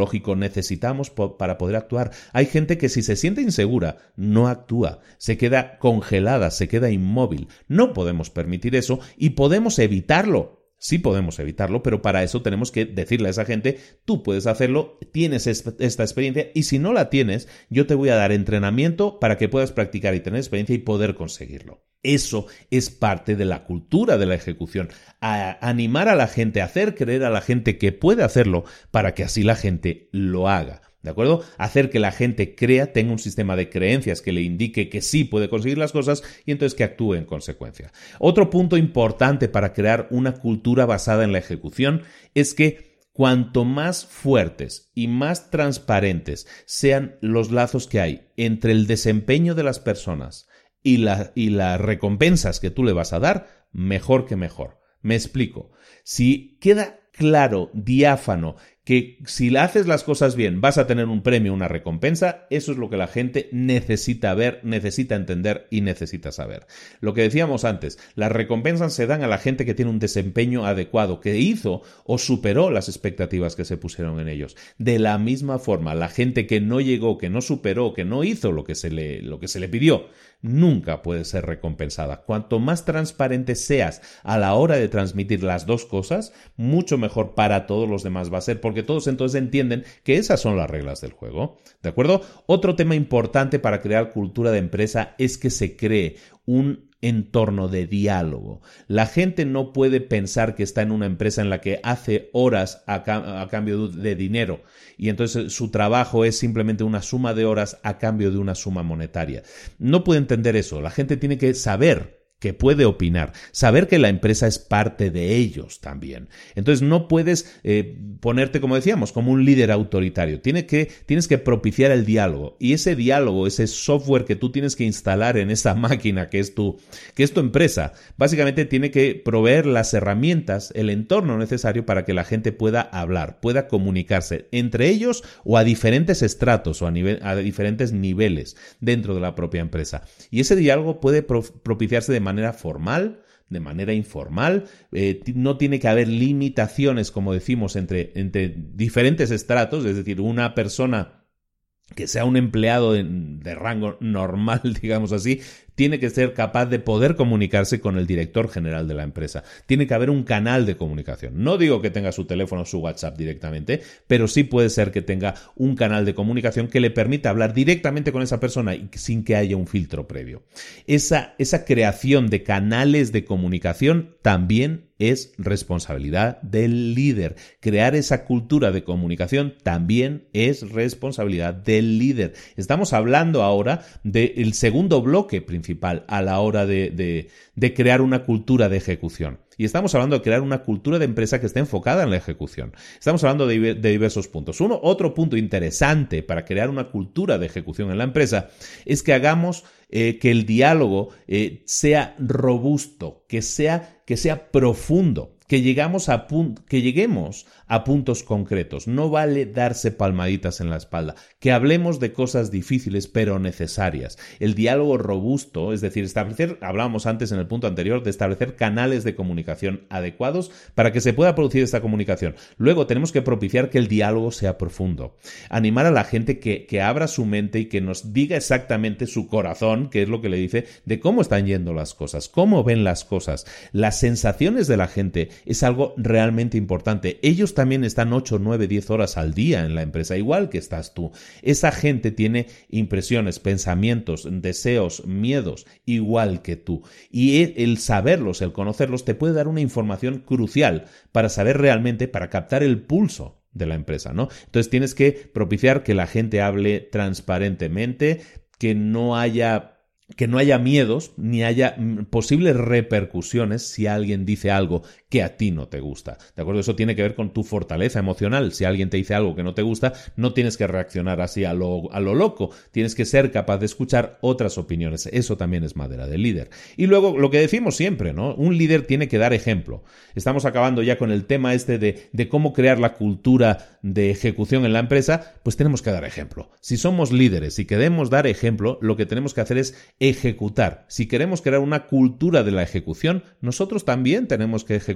necesitamos po- para poder actuar. Hay gente que si se siente insegura, no actúa, se queda congelada, se queda inmóvil. No podemos permitir eso y podemos evitarlo. Sí podemos evitarlo, pero para eso tenemos que decirle a esa gente, tú puedes hacerlo, tienes esta experiencia y si no la tienes, yo te voy a dar entrenamiento para que puedas practicar y tener experiencia y poder conseguirlo. Eso es parte de la cultura de la ejecución. A animar a la gente, a hacer creer a la gente que puede hacerlo para que así la gente lo haga. ¿De acuerdo? Hacer que la gente crea, tenga un sistema de creencias que le indique que sí puede conseguir las cosas y entonces que actúe en consecuencia. Otro punto importante para crear una cultura basada en la ejecución es que cuanto más fuertes y más transparentes sean los lazos que hay entre el desempeño de las personas y, la, y las recompensas que tú le vas a dar, mejor que mejor. Me explico. Si queda claro, diáfano, que si haces las cosas bien vas a tener un premio, una recompensa, eso es lo que la gente necesita ver, necesita entender y necesita saber. Lo que decíamos antes, las recompensas se dan a la gente que tiene un desempeño adecuado, que hizo o superó las expectativas que se pusieron en ellos. De la misma forma, la gente que no llegó, que no superó, que no hizo lo que se le, lo que se le pidió, nunca puede ser recompensada. Cuanto más transparente seas a la hora de transmitir las dos cosas, mucho mejor para todos los demás va a ser, porque todos entonces entienden que esas son las reglas del juego. ¿De acuerdo? Otro tema importante para crear cultura de empresa es que se cree un entorno de diálogo. La gente no puede pensar que está en una empresa en la que hace horas a, cam- a cambio de dinero y entonces su trabajo es simplemente una suma de horas a cambio de una suma monetaria. No puede entender eso. La gente tiene que saber que puede opinar, saber que la empresa es parte de ellos también. Entonces no puedes eh, ponerte, como decíamos, como un líder autoritario. Tienes que, tienes que propiciar el diálogo y ese diálogo, ese software que tú tienes que instalar en esa máquina que es tu, que es tu empresa, básicamente tiene que proveer las herramientas, el entorno necesario para que la gente pueda hablar, pueda comunicarse entre ellos o a diferentes estratos o a, nivel, a diferentes niveles dentro de la propia empresa. Y ese diálogo puede pro, propiciarse de manera manera formal, de manera informal, eh, no tiene que haber limitaciones, como decimos, entre, entre diferentes estratos, es decir, una persona que sea un empleado de, de rango normal, digamos así, tiene que ser capaz de poder comunicarse con el director general de la empresa. Tiene que haber un canal de comunicación. No digo que tenga su teléfono o su WhatsApp directamente, pero sí puede ser que tenga un canal de comunicación que le permita hablar directamente con esa persona y sin que haya un filtro previo. Esa, esa creación de canales de comunicación también es responsabilidad del líder. Crear esa cultura de comunicación también es responsabilidad del líder. Estamos hablando ahora del segundo bloque principal a la hora de, de, de crear una cultura de ejecución. Y estamos hablando de crear una cultura de empresa que esté enfocada en la ejecución. Estamos hablando de, de diversos puntos. Uno, otro punto interesante para crear una cultura de ejecución en la empresa es que hagamos eh, que el diálogo eh, sea robusto, que sea, que sea profundo, que, llegamos a pun- que lleguemos a puntos concretos. No vale darse palmaditas en la espalda. Que hablemos de cosas difíciles pero necesarias. El diálogo robusto, es decir, establecer, hablábamos antes en el punto anterior, de establecer canales de comunicación adecuados para que se pueda producir esta comunicación. Luego tenemos que propiciar que el diálogo sea profundo. Animar a la gente que, que abra su mente y que nos diga exactamente su corazón, que es lo que le dice, de cómo están yendo las cosas, cómo ven las cosas. Las sensaciones de la gente es algo realmente importante. Ellos también están ocho, nueve, diez horas al día en la empresa, igual que estás tú. Esa gente tiene impresiones, pensamientos, deseos, miedos, igual que tú. Y el saberlos, el conocerlos, te puede dar una información crucial para saber realmente, para captar el pulso de la empresa, ¿no? Entonces tienes que propiciar que la gente hable transparentemente, que no haya que no haya miedos ni haya posibles repercusiones si alguien dice algo que a ti no te gusta. ¿De acuerdo? Eso tiene que ver con tu fortaleza emocional. Si alguien te dice algo que no te gusta, no tienes que reaccionar así a lo, a lo loco. Tienes que ser capaz de escuchar otras opiniones. Eso también es madera del líder. Y luego, lo que decimos siempre, ¿no? Un líder tiene que dar ejemplo. Estamos acabando ya con el tema este de, de cómo crear la cultura de ejecución en la empresa, pues tenemos que dar ejemplo. Si somos líderes y queremos dar ejemplo, lo que tenemos que hacer es ejecutar. Si queremos crear una cultura de la ejecución, nosotros también tenemos que ejecutar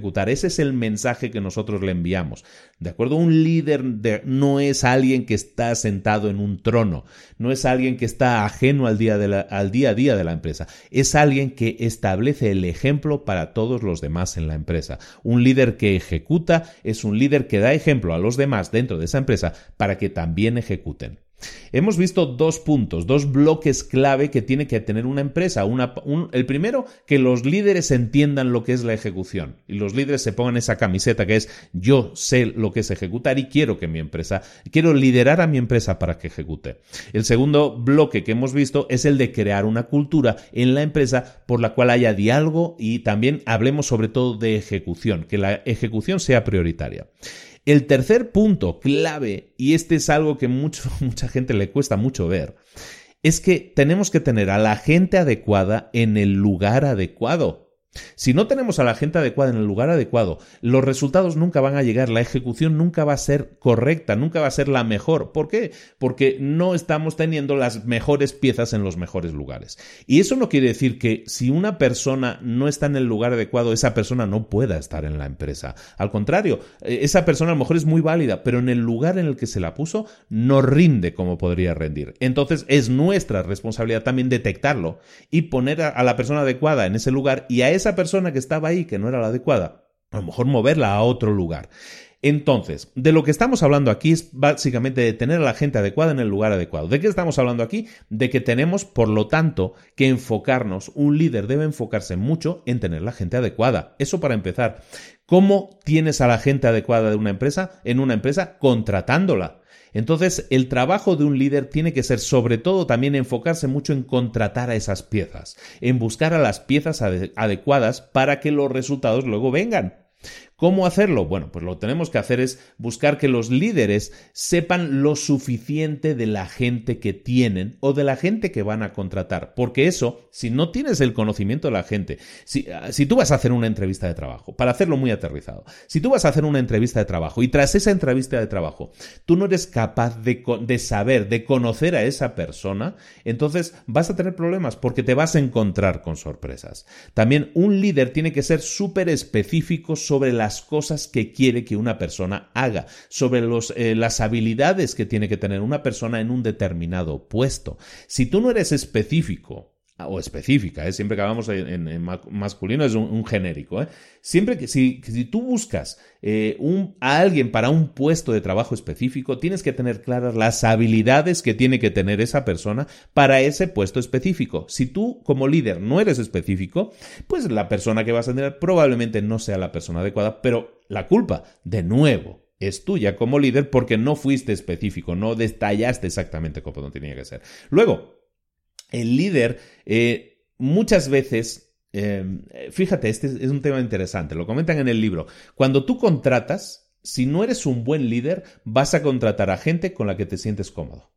ejecutar. Ese es el mensaje que nosotros le enviamos. ¿De acuerdo? Un líder de, no es alguien que está sentado en un trono, no es alguien que está ajeno al día, de la, al día a día de la empresa, es alguien que establece el ejemplo para todos los demás en la empresa. Un líder que ejecuta es un líder que da ejemplo a los demás dentro de esa empresa para que también ejecuten. Hemos visto dos puntos, dos bloques clave que tiene que tener una empresa. Una, un, el primero, que los líderes entiendan lo que es la ejecución y los líderes se pongan esa camiseta que es yo sé lo que es ejecutar y quiero que mi empresa, quiero liderar a mi empresa para que ejecute. El segundo bloque que hemos visto es el de crear una cultura en la empresa por la cual haya diálogo y también hablemos sobre todo de ejecución, que la ejecución sea prioritaria. El tercer punto clave, y este es algo que mucho, mucha gente le cuesta mucho ver, es que tenemos que tener a la gente adecuada en el lugar adecuado. Si no tenemos a la gente adecuada en el lugar adecuado, los resultados nunca van a llegar, la ejecución nunca va a ser correcta, nunca va a ser la mejor. ¿Por qué? Porque no estamos teniendo las mejores piezas en los mejores lugares. Y eso no quiere decir que si una persona no está en el lugar adecuado, esa persona no pueda estar en la empresa. Al contrario, esa persona a lo mejor es muy válida, pero en el lugar en el que se la puso no rinde como podría rendir. Entonces es nuestra responsabilidad también detectarlo y poner a la persona adecuada en ese lugar y a esa persona que estaba ahí, que no era la adecuada, a lo mejor moverla a otro lugar. Entonces, de lo que estamos hablando aquí es básicamente de tener a la gente adecuada en el lugar adecuado. ¿De qué estamos hablando aquí? De que tenemos, por lo tanto, que enfocarnos. Un líder debe enfocarse mucho en tener la gente adecuada. Eso para empezar. ¿Cómo tienes a la gente adecuada de una empresa? En una empresa, contratándola. Entonces, el trabajo de un líder tiene que ser, sobre todo, también enfocarse mucho en contratar a esas piezas, en buscar a las piezas ade- adecuadas para que los resultados luego vengan. ¿Cómo hacerlo? Bueno, pues lo que tenemos que hacer es buscar que los líderes sepan lo suficiente de la gente que tienen o de la gente que van a contratar. Porque eso, si no tienes el conocimiento de la gente, si, si tú vas a hacer una entrevista de trabajo, para hacerlo muy aterrizado, si tú vas a hacer una entrevista de trabajo y tras esa entrevista de trabajo tú no eres capaz de, de saber, de conocer a esa persona, entonces vas a tener problemas porque te vas a encontrar con sorpresas. También un líder tiene que ser súper específico sobre la las cosas que quiere que una persona haga, sobre los, eh, las habilidades que tiene que tener una persona en un determinado puesto. Si tú no eres específico, o específica, ¿eh? Siempre que hablamos en, en masculino es un, un genérico, ¿eh? Siempre que si, que si tú buscas eh, un, a alguien para un puesto de trabajo específico, tienes que tener claras las habilidades que tiene que tener esa persona para ese puesto específico. Si tú como líder no eres específico, pues la persona que vas a tener probablemente no sea la persona adecuada, pero la culpa, de nuevo, es tuya como líder porque no fuiste específico, no detallaste exactamente cómo tenía que ser. Luego, el líder eh, muchas veces, eh, fíjate, este es un tema interesante, lo comentan en el libro, cuando tú contratas, si no eres un buen líder, vas a contratar a gente con la que te sientes cómodo.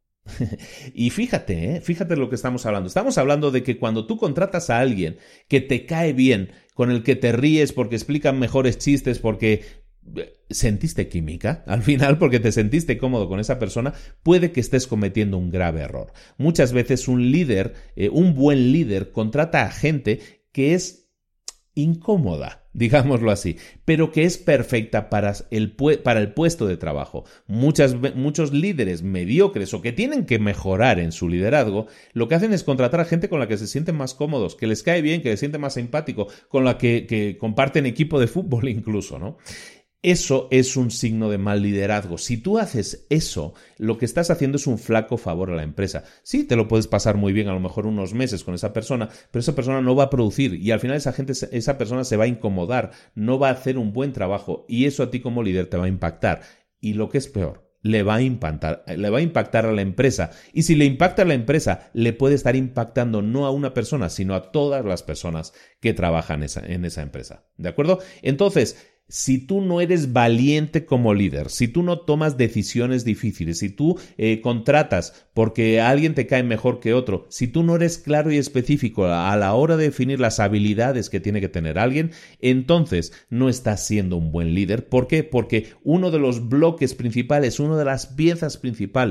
Y fíjate, ¿eh? fíjate lo que estamos hablando. Estamos hablando de que cuando tú contratas a alguien que te cae bien, con el que te ríes porque explican mejores chistes, porque sentiste química al final porque te sentiste cómodo con esa persona, puede que estés cometiendo un grave error. Muchas veces un líder, eh, un buen líder, contrata a gente que es incómoda, digámoslo así, pero que es perfecta para el, pu- para el puesto de trabajo. Muchas, muchos líderes mediocres o que tienen que mejorar en su liderazgo, lo que hacen es contratar a gente con la que se sienten más cómodos, que les cae bien, que les siente más simpático, con la que, que comparten equipo de fútbol incluso, ¿no? Eso es un signo de mal liderazgo. Si tú haces eso, lo que estás haciendo es un flaco favor a la empresa. Sí, te lo puedes pasar muy bien a lo mejor unos meses con esa persona, pero esa persona no va a producir y al final esa gente, esa persona se va a incomodar, no va a hacer un buen trabajo y eso a ti como líder te va a impactar. Y lo que es peor, le va a impactar, le va a impactar a la empresa. Y si le impacta a la empresa, le puede estar impactando no a una persona, sino a todas las personas que trabajan esa, en esa empresa. ¿De acuerdo? Entonces, si tú no eres valiente como líder, si tú no tomas decisiones difíciles, si tú eh, contratas porque alguien te cae mejor que otro, si tú no eres claro y específico a la hora de definir las habilidades que tiene que tener alguien, entonces no estás siendo un buen líder. ¿Por qué? Porque uno de los bloques principales, una de las piezas principales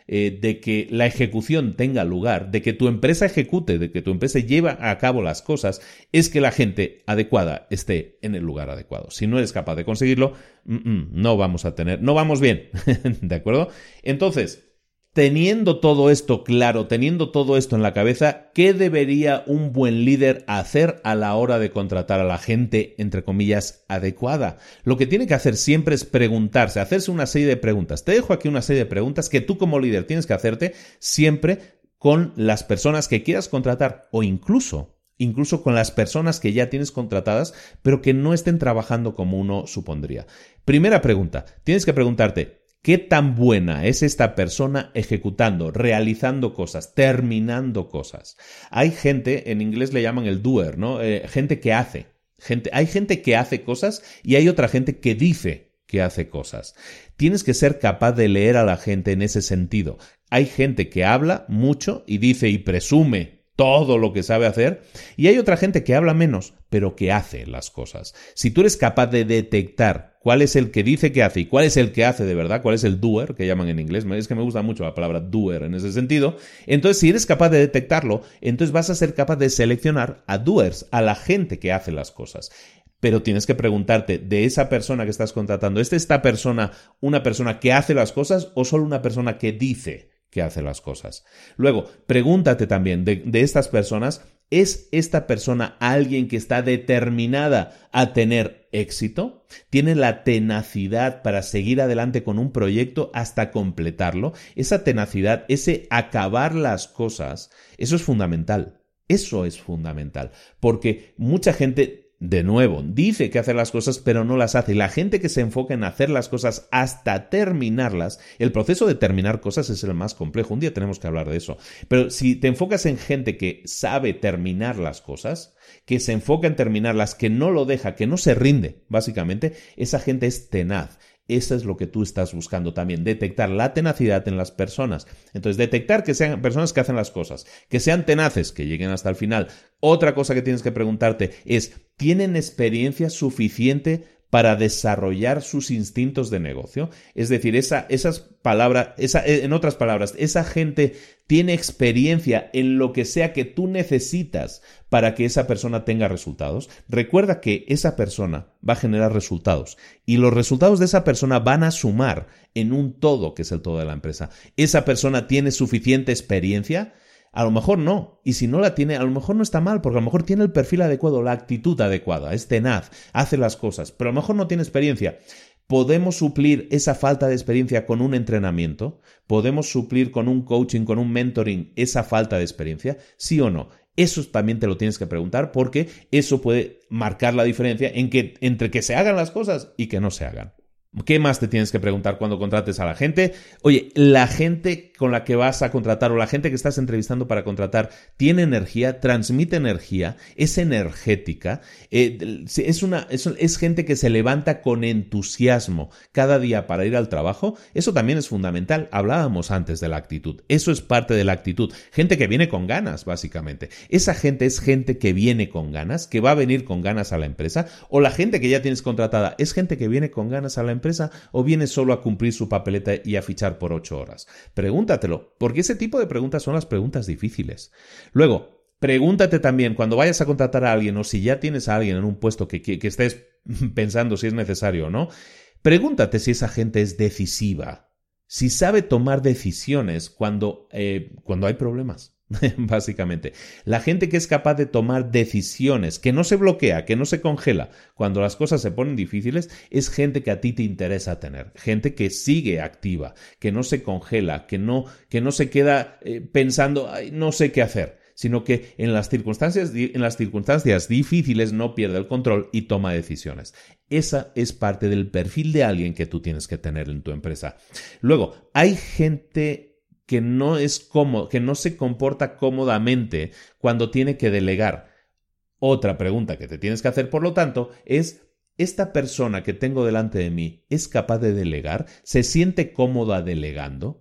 eh, de que la ejecución tenga lugar, de que tu empresa ejecute, de que tu empresa lleve a cabo las cosas, es que la gente adecuada esté en el lugar adecuado. Si no eres capaz de conseguirlo, mm-mm, no vamos a tener, no vamos bien, ¿de acuerdo? Entonces, teniendo todo esto claro, teniendo todo esto en la cabeza, ¿qué debería un buen líder hacer a la hora de contratar a la gente, entre comillas, adecuada? Lo que tiene que hacer siempre es preguntarse, hacerse una serie de preguntas. Te dejo aquí una serie de preguntas que tú como líder tienes que hacerte siempre con las personas que quieras contratar o incluso, incluso con las personas que ya tienes contratadas, pero que no estén trabajando como uno supondría. Primera pregunta, tienes que preguntarte, ¿qué tan buena es esta persona ejecutando, realizando cosas, terminando cosas? Hay gente, en inglés le llaman el doer, ¿no? Eh, gente que hace. Gente, hay gente que hace cosas y hay otra gente que dice que hace cosas. Tienes que ser capaz de leer a la gente en ese sentido. Hay gente que habla mucho y dice y presume todo lo que sabe hacer, y hay otra gente que habla menos, pero que hace las cosas. Si tú eres capaz de detectar cuál es el que dice que hace y cuál es el que hace de verdad, cuál es el doer, que llaman en inglés, es que me gusta mucho la palabra doer en ese sentido, entonces si eres capaz de detectarlo, entonces vas a ser capaz de seleccionar a doers, a la gente que hace las cosas. Pero tienes que preguntarte, de esa persona que estás contratando, ¿es esta persona una persona que hace las cosas o solo una persona que dice que hace las cosas? Luego, pregúntate también de, de estas personas, ¿es esta persona alguien que está determinada a tener éxito? ¿Tiene la tenacidad para seguir adelante con un proyecto hasta completarlo? Esa tenacidad, ese acabar las cosas, eso es fundamental. Eso es fundamental, porque mucha gente, de nuevo, dice que hace las cosas, pero no las hace. Y la gente que se enfoca en hacer las cosas hasta terminarlas, el proceso de terminar cosas es el más complejo. Un día tenemos que hablar de eso. Pero si te enfocas en gente que sabe terminar las cosas, que se enfoca en terminarlas, que no lo deja, que no se rinde, básicamente, esa gente es tenaz. Eso es lo que tú estás buscando también, detectar la tenacidad en las personas. Entonces, detectar que sean personas que hacen las cosas, que sean tenaces, que lleguen hasta el final. Otra cosa que tienes que preguntarte es, ¿tienen experiencia suficiente para desarrollar sus instintos de negocio? Es decir, esa, esas palabras, esa, en otras palabras, esa gente tiene experiencia en lo que sea que tú necesitas para que esa persona tenga resultados. Recuerda que esa persona va a generar resultados y los resultados de esa persona van a sumar en un todo que es el todo de la empresa. ¿Esa persona tiene suficiente experiencia? A lo mejor no, y si no la tiene, a lo mejor no está mal, porque a lo mejor tiene el perfil adecuado, la actitud adecuada, es tenaz, hace las cosas, pero a lo mejor no tiene experiencia. ¿Podemos suplir esa falta de experiencia con un entrenamiento? ¿Podemos suplir con un coaching, con un mentoring, esa falta de experiencia? ¿Sí o no? Eso también te lo tienes que preguntar, porque eso puede marcar la diferencia en que, entre que se hagan las cosas y que no se hagan. ¿Qué más te tienes que preguntar cuando contrates a la gente? Oye, ¿la gente con la que vas a contratar o la gente que estás entrevistando para contratar tiene energía, transmite energía, es energética? Eh, es, una, es, es gente que se levanta con entusiasmo cada día para ir al trabajo? Eso también es fundamental. Hablábamos antes de la actitud. Eso es parte de la actitud. Gente que viene con ganas, básicamente. Esa gente es gente que viene con ganas, que va a venir con ganas a la empresa, o la gente que ya tienes contratada es gente que viene con ganas a la empresa. ¿O viene solo a cumplir su papeleta y a fichar por ocho horas? Pregúntatelo, porque ese tipo de preguntas son las preguntas difíciles. Luego, pregúntate también, cuando vayas a contratar a alguien o si ya tienes a alguien en un puesto que, que, que estés pensando si es necesario o no, pregúntate si esa gente es decisiva, si sabe tomar decisiones cuando, eh, cuando hay problemas. Básicamente, la gente que es capaz de tomar decisiones, que no se bloquea, que no se congela cuando las cosas se ponen difíciles, es gente que a ti te interesa tener, gente que sigue activa, que no se congela, que no, que no se queda eh, pensando, ay, no sé qué hacer, sino que en las circunstancias, en las circunstancias difíciles no pierde el control y toma decisiones. Esa es parte del perfil de alguien que tú tienes que tener en tu empresa. Luego, hay gente que no es cómodo, que no se comporta cómodamente cuando tiene que delegar. Otra pregunta que te tienes que hacer, por lo tanto, es, ¿esta persona que tengo delante de mí es capaz de delegar? ¿Se siente cómoda delegando?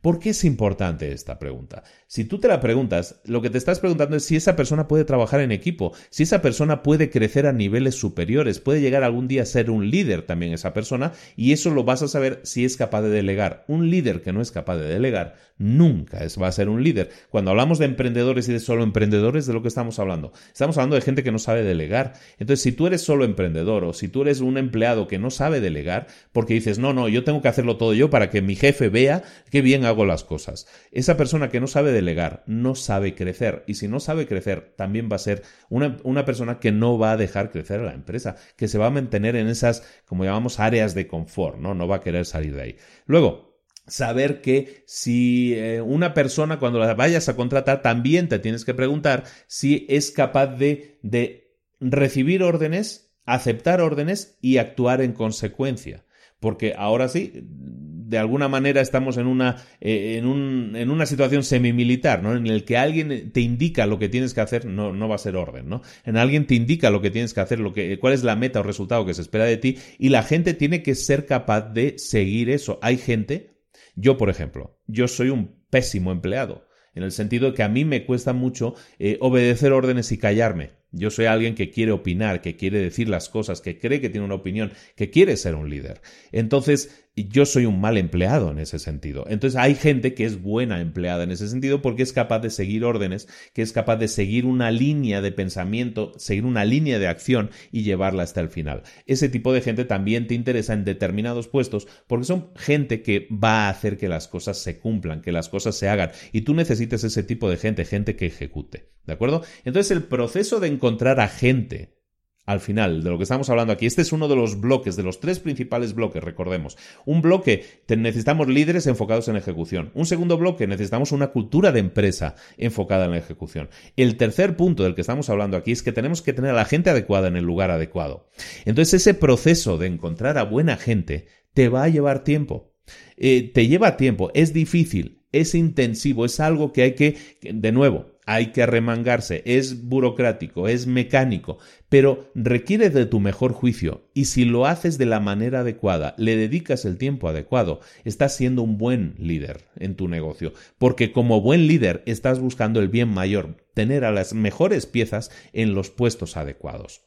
¿Por qué es importante esta pregunta? Si tú te la preguntas, lo que te estás preguntando es si esa persona puede trabajar en equipo, si esa persona puede crecer a niveles superiores, puede llegar algún día a ser un líder también esa persona, y eso lo vas a saber si es capaz de delegar. Un líder que no es capaz de delegar nunca es, va a ser un líder. Cuando hablamos de emprendedores y de solo emprendedores, ¿de lo que estamos hablando? Estamos hablando de gente que no sabe delegar. Entonces, si tú eres solo emprendedor o si tú eres un empleado que no sabe delegar, porque dices, no, no, yo tengo que hacerlo todo yo para que mi jefe vea qué bien hago las cosas. Esa persona que no sabe delegar no sabe crecer, y si no sabe crecer también va a ser una, una persona que no va a dejar crecer a la empresa, que se va a mantener en esas, como llamamos, áreas de confort, ¿no? No va a querer salir de ahí. Luego, saber que si eh, una persona cuando la vayas a contratar también te tienes que preguntar si es capaz de, de recibir órdenes, aceptar órdenes y actuar en consecuencia. Porque ahora sí, de alguna manera estamos en una, eh, en un, en una situación semimilitar, ¿no? En el que alguien te indica lo que tienes que hacer, no, no va a ser orden, ¿no? En alguien te indica lo que tienes que hacer, lo que, cuál es la meta o resultado que se espera de ti, y la gente tiene que ser capaz de seguir eso. Hay gente, yo por ejemplo, yo soy un pésimo empleado, en el sentido de que a mí me cuesta mucho eh, obedecer órdenes y callarme. Yo soy alguien que quiere opinar, que quiere decir las cosas, que cree que tiene una opinión, que quiere ser un líder. Entonces, yo soy un mal empleado en ese sentido. Entonces, hay gente que es buena empleada en ese sentido porque es capaz de seguir órdenes, que es capaz de seguir una línea de pensamiento, seguir una línea de acción y llevarla hasta el final. Ese tipo de gente también te interesa en determinados puestos porque son gente que va a hacer que las cosas se cumplan, que las cosas se hagan. Y tú necesitas ese tipo de gente, gente que ejecute. ¿De acuerdo? Entonces, el proceso de encontrar a gente, al final, de lo que estamos hablando aquí, este es uno de los bloques, de los tres principales bloques, recordemos. Un bloque, necesitamos líderes enfocados en ejecución. Un segundo bloque, necesitamos una cultura de empresa enfocada en la ejecución. El tercer punto del que estamos hablando aquí es que tenemos que tener a la gente adecuada en el lugar adecuado. Entonces, ese proceso de encontrar a buena gente te va a llevar tiempo. Eh, te lleva tiempo, es difícil, es intensivo, es algo que hay que, de nuevo, hay que arremangarse, es burocrático, es mecánico, pero requiere de tu mejor juicio, y si lo haces de la manera adecuada, le dedicas el tiempo adecuado, estás siendo un buen líder en tu negocio, porque como buen líder estás buscando el bien mayor, tener a las mejores piezas en los puestos adecuados.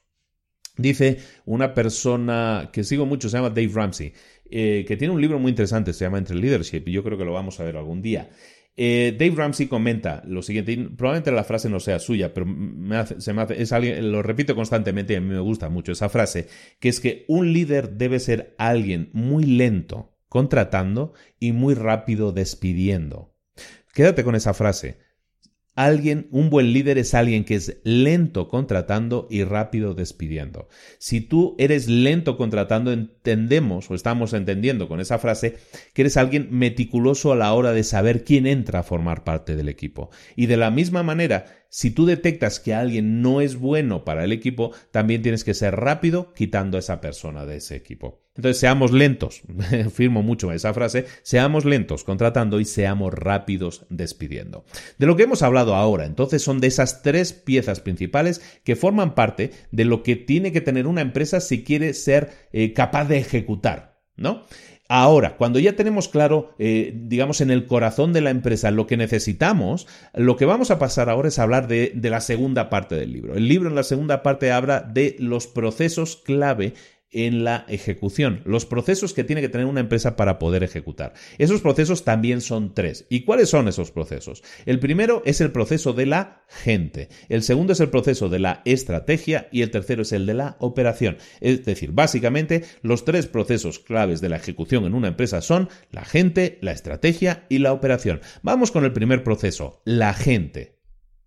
Dice una persona que sigo mucho, se llama Dave Ramsey, eh, que tiene un libro muy interesante, se llama Entre Leadership, y yo creo que lo vamos a ver algún día. Eh, Dave Ramsey comenta lo siguiente, y probablemente la frase no sea suya, pero me hace, se me hace, es alguien, lo repito constantemente y a mí me gusta mucho esa frase, que es que un líder debe ser alguien muy lento contratando y muy rápido despidiendo. Quédate con esa frase. Alguien, un buen líder es alguien que es lento contratando y rápido despidiendo. Si tú eres lento contratando, entendemos o estamos entendiendo con esa frase que eres alguien meticuloso a la hora de saber quién entra a formar parte del equipo. Y de la misma manera, si tú detectas que alguien no es bueno para el equipo, también tienes que ser rápido quitando a esa persona de ese equipo. Entonces, seamos lentos, firmo mucho esa frase, seamos lentos contratando y seamos rápidos despidiendo. De lo que hemos hablado ahora, entonces, son de esas tres piezas principales que forman parte de lo que tiene que tener una empresa si quiere ser eh, capaz de ejecutar, ¿no? Ahora, cuando ya tenemos claro, eh, digamos, en el corazón de la empresa lo que necesitamos, lo que vamos a pasar ahora es hablar de, de la segunda parte del libro. El libro en la segunda parte habla de los procesos clave en la ejecución, los procesos que tiene que tener una empresa para poder ejecutar. Esos procesos también son tres. ¿Y cuáles son esos procesos? El primero es el proceso de la gente, el segundo es el proceso de la estrategia y el tercero es el de la operación. Es decir, básicamente los tres procesos claves de la ejecución en una empresa son la gente, la estrategia y la operación. Vamos con el primer proceso, la gente.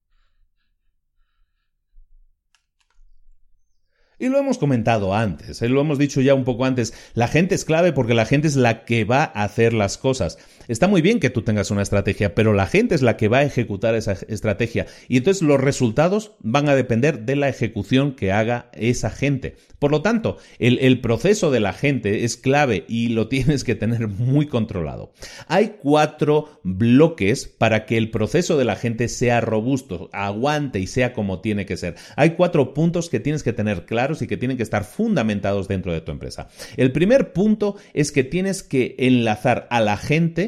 Y lo hemos comentado antes, ¿eh? Lo hemos dicho ya un poco antes, la gente es clave porque la gente es la que va a hacer las cosas. Está muy bien que tú tengas una estrategia, pero la gente es la que va a ejecutar esa estrategia y entonces los resultados van a depender de la ejecución que haga esa gente. Por lo tanto, el, el proceso de la gente es clave y lo tienes que tener muy controlado. Hay cuatro bloques para que el proceso de la gente sea robusto, aguante y sea como tiene que ser. Hay cuatro puntos que tienes que tener claros y que tienen que estar fundamentados dentro de tu empresa. El primer punto es que tienes que enlazar a la gente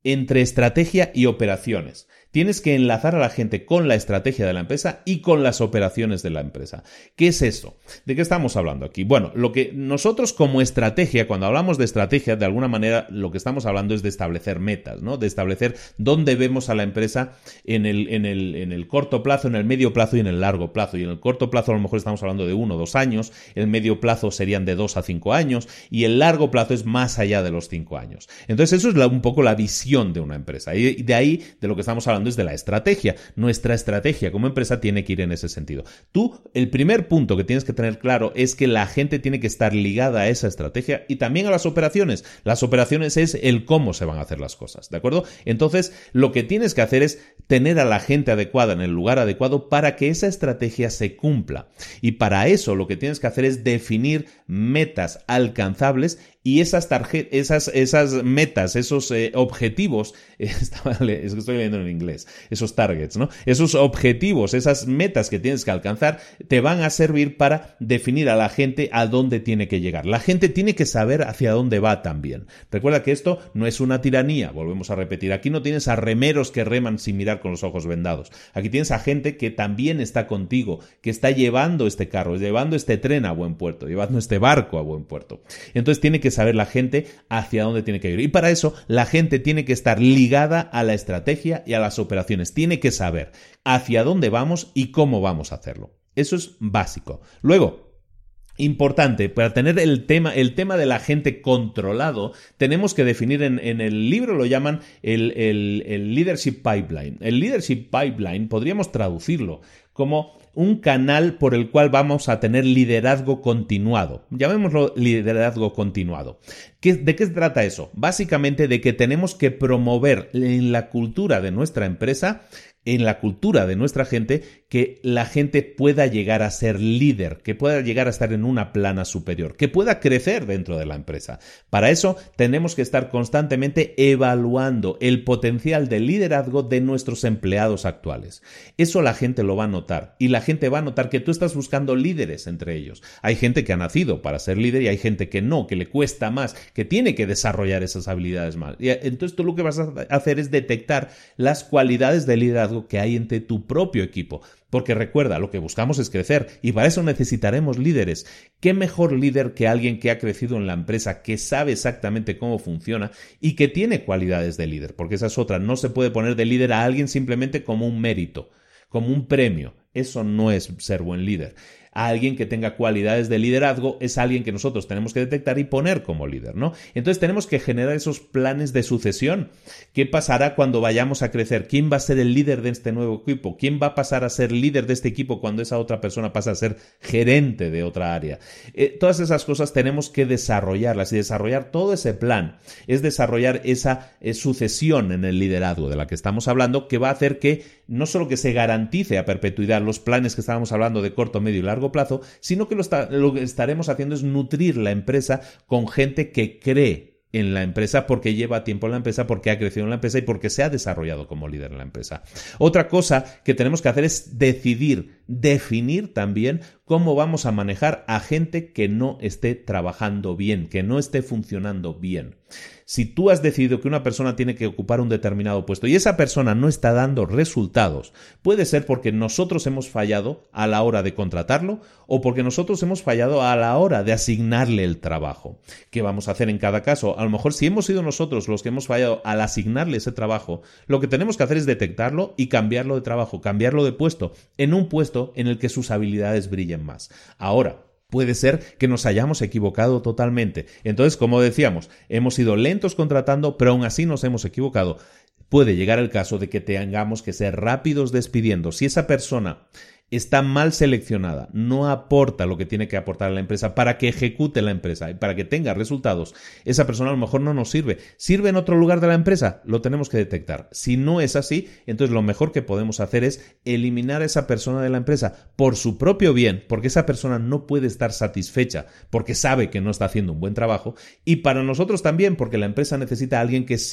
entre estrategia y operaciones. Tienes que enlazar a la gente con la estrategia de la empresa y con las operaciones de la empresa. ¿Qué es eso? ¿De qué estamos hablando aquí? Bueno, lo que nosotros como estrategia, cuando hablamos de estrategia, de alguna manera lo que estamos hablando es de establecer metas, ¿no? De establecer dónde vemos a la empresa en el, en el, en el corto plazo, en el medio plazo y en el largo plazo. Y en el corto plazo a lo mejor estamos hablando de uno o dos años, el medio plazo serían de dos a cinco años y el largo plazo es más allá de los cinco años. Entonces eso es la, un poco la visión de una empresa. Y de ahí, de lo que estamos hablando es de la estrategia. Nuestra estrategia como empresa tiene que ir en ese sentido. Tú, el primer punto que tienes que tener claro es que la gente tiene que estar ligada a esa estrategia y también a las operaciones. Las operaciones es el cómo se van a hacer las cosas, ¿de acuerdo? Entonces, lo que tienes que hacer es tener a la gente adecuada en el lugar adecuado para que esa estrategia se cumpla. Y para eso lo que tienes que hacer es definir metas alcanzables y esas tarjetas, esas, esas metas, esos eh, objetivos, eh, estaba, es que estoy leyendo en inglés, esos targets, ¿no? Esos objetivos, esas metas que tienes que alcanzar, te van a servir para definir a la gente a dónde tiene que llegar. La gente tiene que saber hacia dónde va también. Recuerda que esto no es una tiranía, volvemos a repetir. Aquí no tienes a remeros que reman sin mirar con los ojos vendados. Aquí tienes a gente que también está contigo, que está llevando este carro, llevando este tren a buen puerto, llevando este barco a buen puerto. Entonces tiene que saber la gente hacia dónde tiene que ir. Y para eso la gente tiene que estar ligada a la estrategia y a las operaciones. Tiene que saber hacia dónde vamos y cómo vamos a hacerlo. Eso es básico. Luego, importante, para tener el tema, el tema de la gente controlado, tenemos que definir, en, en el libro lo llaman el, el, el Leadership Pipeline. El Leadership Pipeline podríamos traducirlo como un canal por el cual vamos a tener liderazgo continuado. Llamémoslo liderazgo continuado. ¿Qué, ¿De qué se trata eso? Básicamente de que tenemos que promover en la cultura de nuestra empresa, en la cultura de nuestra gente, que la gente pueda llegar a ser líder, que pueda llegar a estar en una plana superior, que pueda crecer dentro de la empresa. Para eso tenemos que estar constantemente evaluando el potencial de liderazgo de nuestros empleados actuales. Eso la gente lo va a notar y la gente va a notar que tú estás buscando líderes entre ellos. Hay gente que ha nacido para ser líder y hay gente que no, que le cuesta más, que tiene que desarrollar esas habilidades más. Y entonces tú lo que vas a hacer es detectar las cualidades de liderazgo que hay entre tu propio equipo. Porque recuerda, lo que buscamos es crecer y para eso necesitaremos líderes. ¿Qué mejor líder que alguien que ha crecido en la empresa, que sabe exactamente cómo funciona y que tiene cualidades de líder? Porque esa es otra, no se puede poner de líder a alguien simplemente como un mérito, como un premio. Eso no es ser buen líder. A alguien que tenga cualidades de liderazgo es alguien que nosotros tenemos que detectar y poner como líder, ¿no? Entonces tenemos que generar esos planes de sucesión. ¿Qué pasará cuando vayamos a crecer? ¿Quién va a ser el líder de este nuevo equipo? ¿Quién va a pasar a ser líder de este equipo cuando esa otra persona pasa a ser gerente de otra área? Eh, todas esas cosas tenemos que desarrollarlas y desarrollar todo ese plan. Es desarrollar esa eh, sucesión en el liderazgo de la que estamos hablando, que va a hacer que no solo que se garantice a perpetuidad los planes que estábamos hablando de corto, medio y largo plazo, sino que lo, está, lo que estaremos haciendo es nutrir la empresa con gente que cree en la empresa porque lleva tiempo en la empresa, porque ha crecido en la empresa y porque se ha desarrollado como líder en la empresa. Otra cosa que tenemos que hacer es decidir, definir también cómo vamos a manejar a gente que no esté trabajando bien, que no esté funcionando bien. Si tú has decidido que una persona tiene que ocupar un determinado puesto y esa persona no está dando resultados, puede ser porque nosotros hemos fallado a la hora de contratarlo o porque nosotros hemos fallado a la hora de asignarle el trabajo. ¿Qué vamos a hacer en cada caso? A lo mejor si hemos sido nosotros los que hemos fallado al asignarle ese trabajo, lo que tenemos que hacer es detectarlo y cambiarlo de trabajo, cambiarlo de puesto, en un puesto en el que sus habilidades brillen más. Ahora, puede ser que nos hayamos equivocado totalmente. Entonces, como decíamos, hemos sido lentos contratando, pero aún así nos hemos equivocado. Puede llegar el caso de que tengamos que ser rápidos despidiendo. Si esa persona está mal seleccionada, no aporta lo que tiene que aportar a la empresa para que ejecute la empresa y para que tenga resultados, esa persona a lo mejor no nos sirve. ¿Sirve en otro lugar de la empresa? Lo tenemos que detectar. Si no es así, entonces lo mejor que podemos hacer es eliminar a esa persona de la empresa por su propio bien, porque esa persona no puede estar satisfecha porque sabe que no está haciendo un buen trabajo, y para nosotros también, porque la empresa necesita a alguien que sí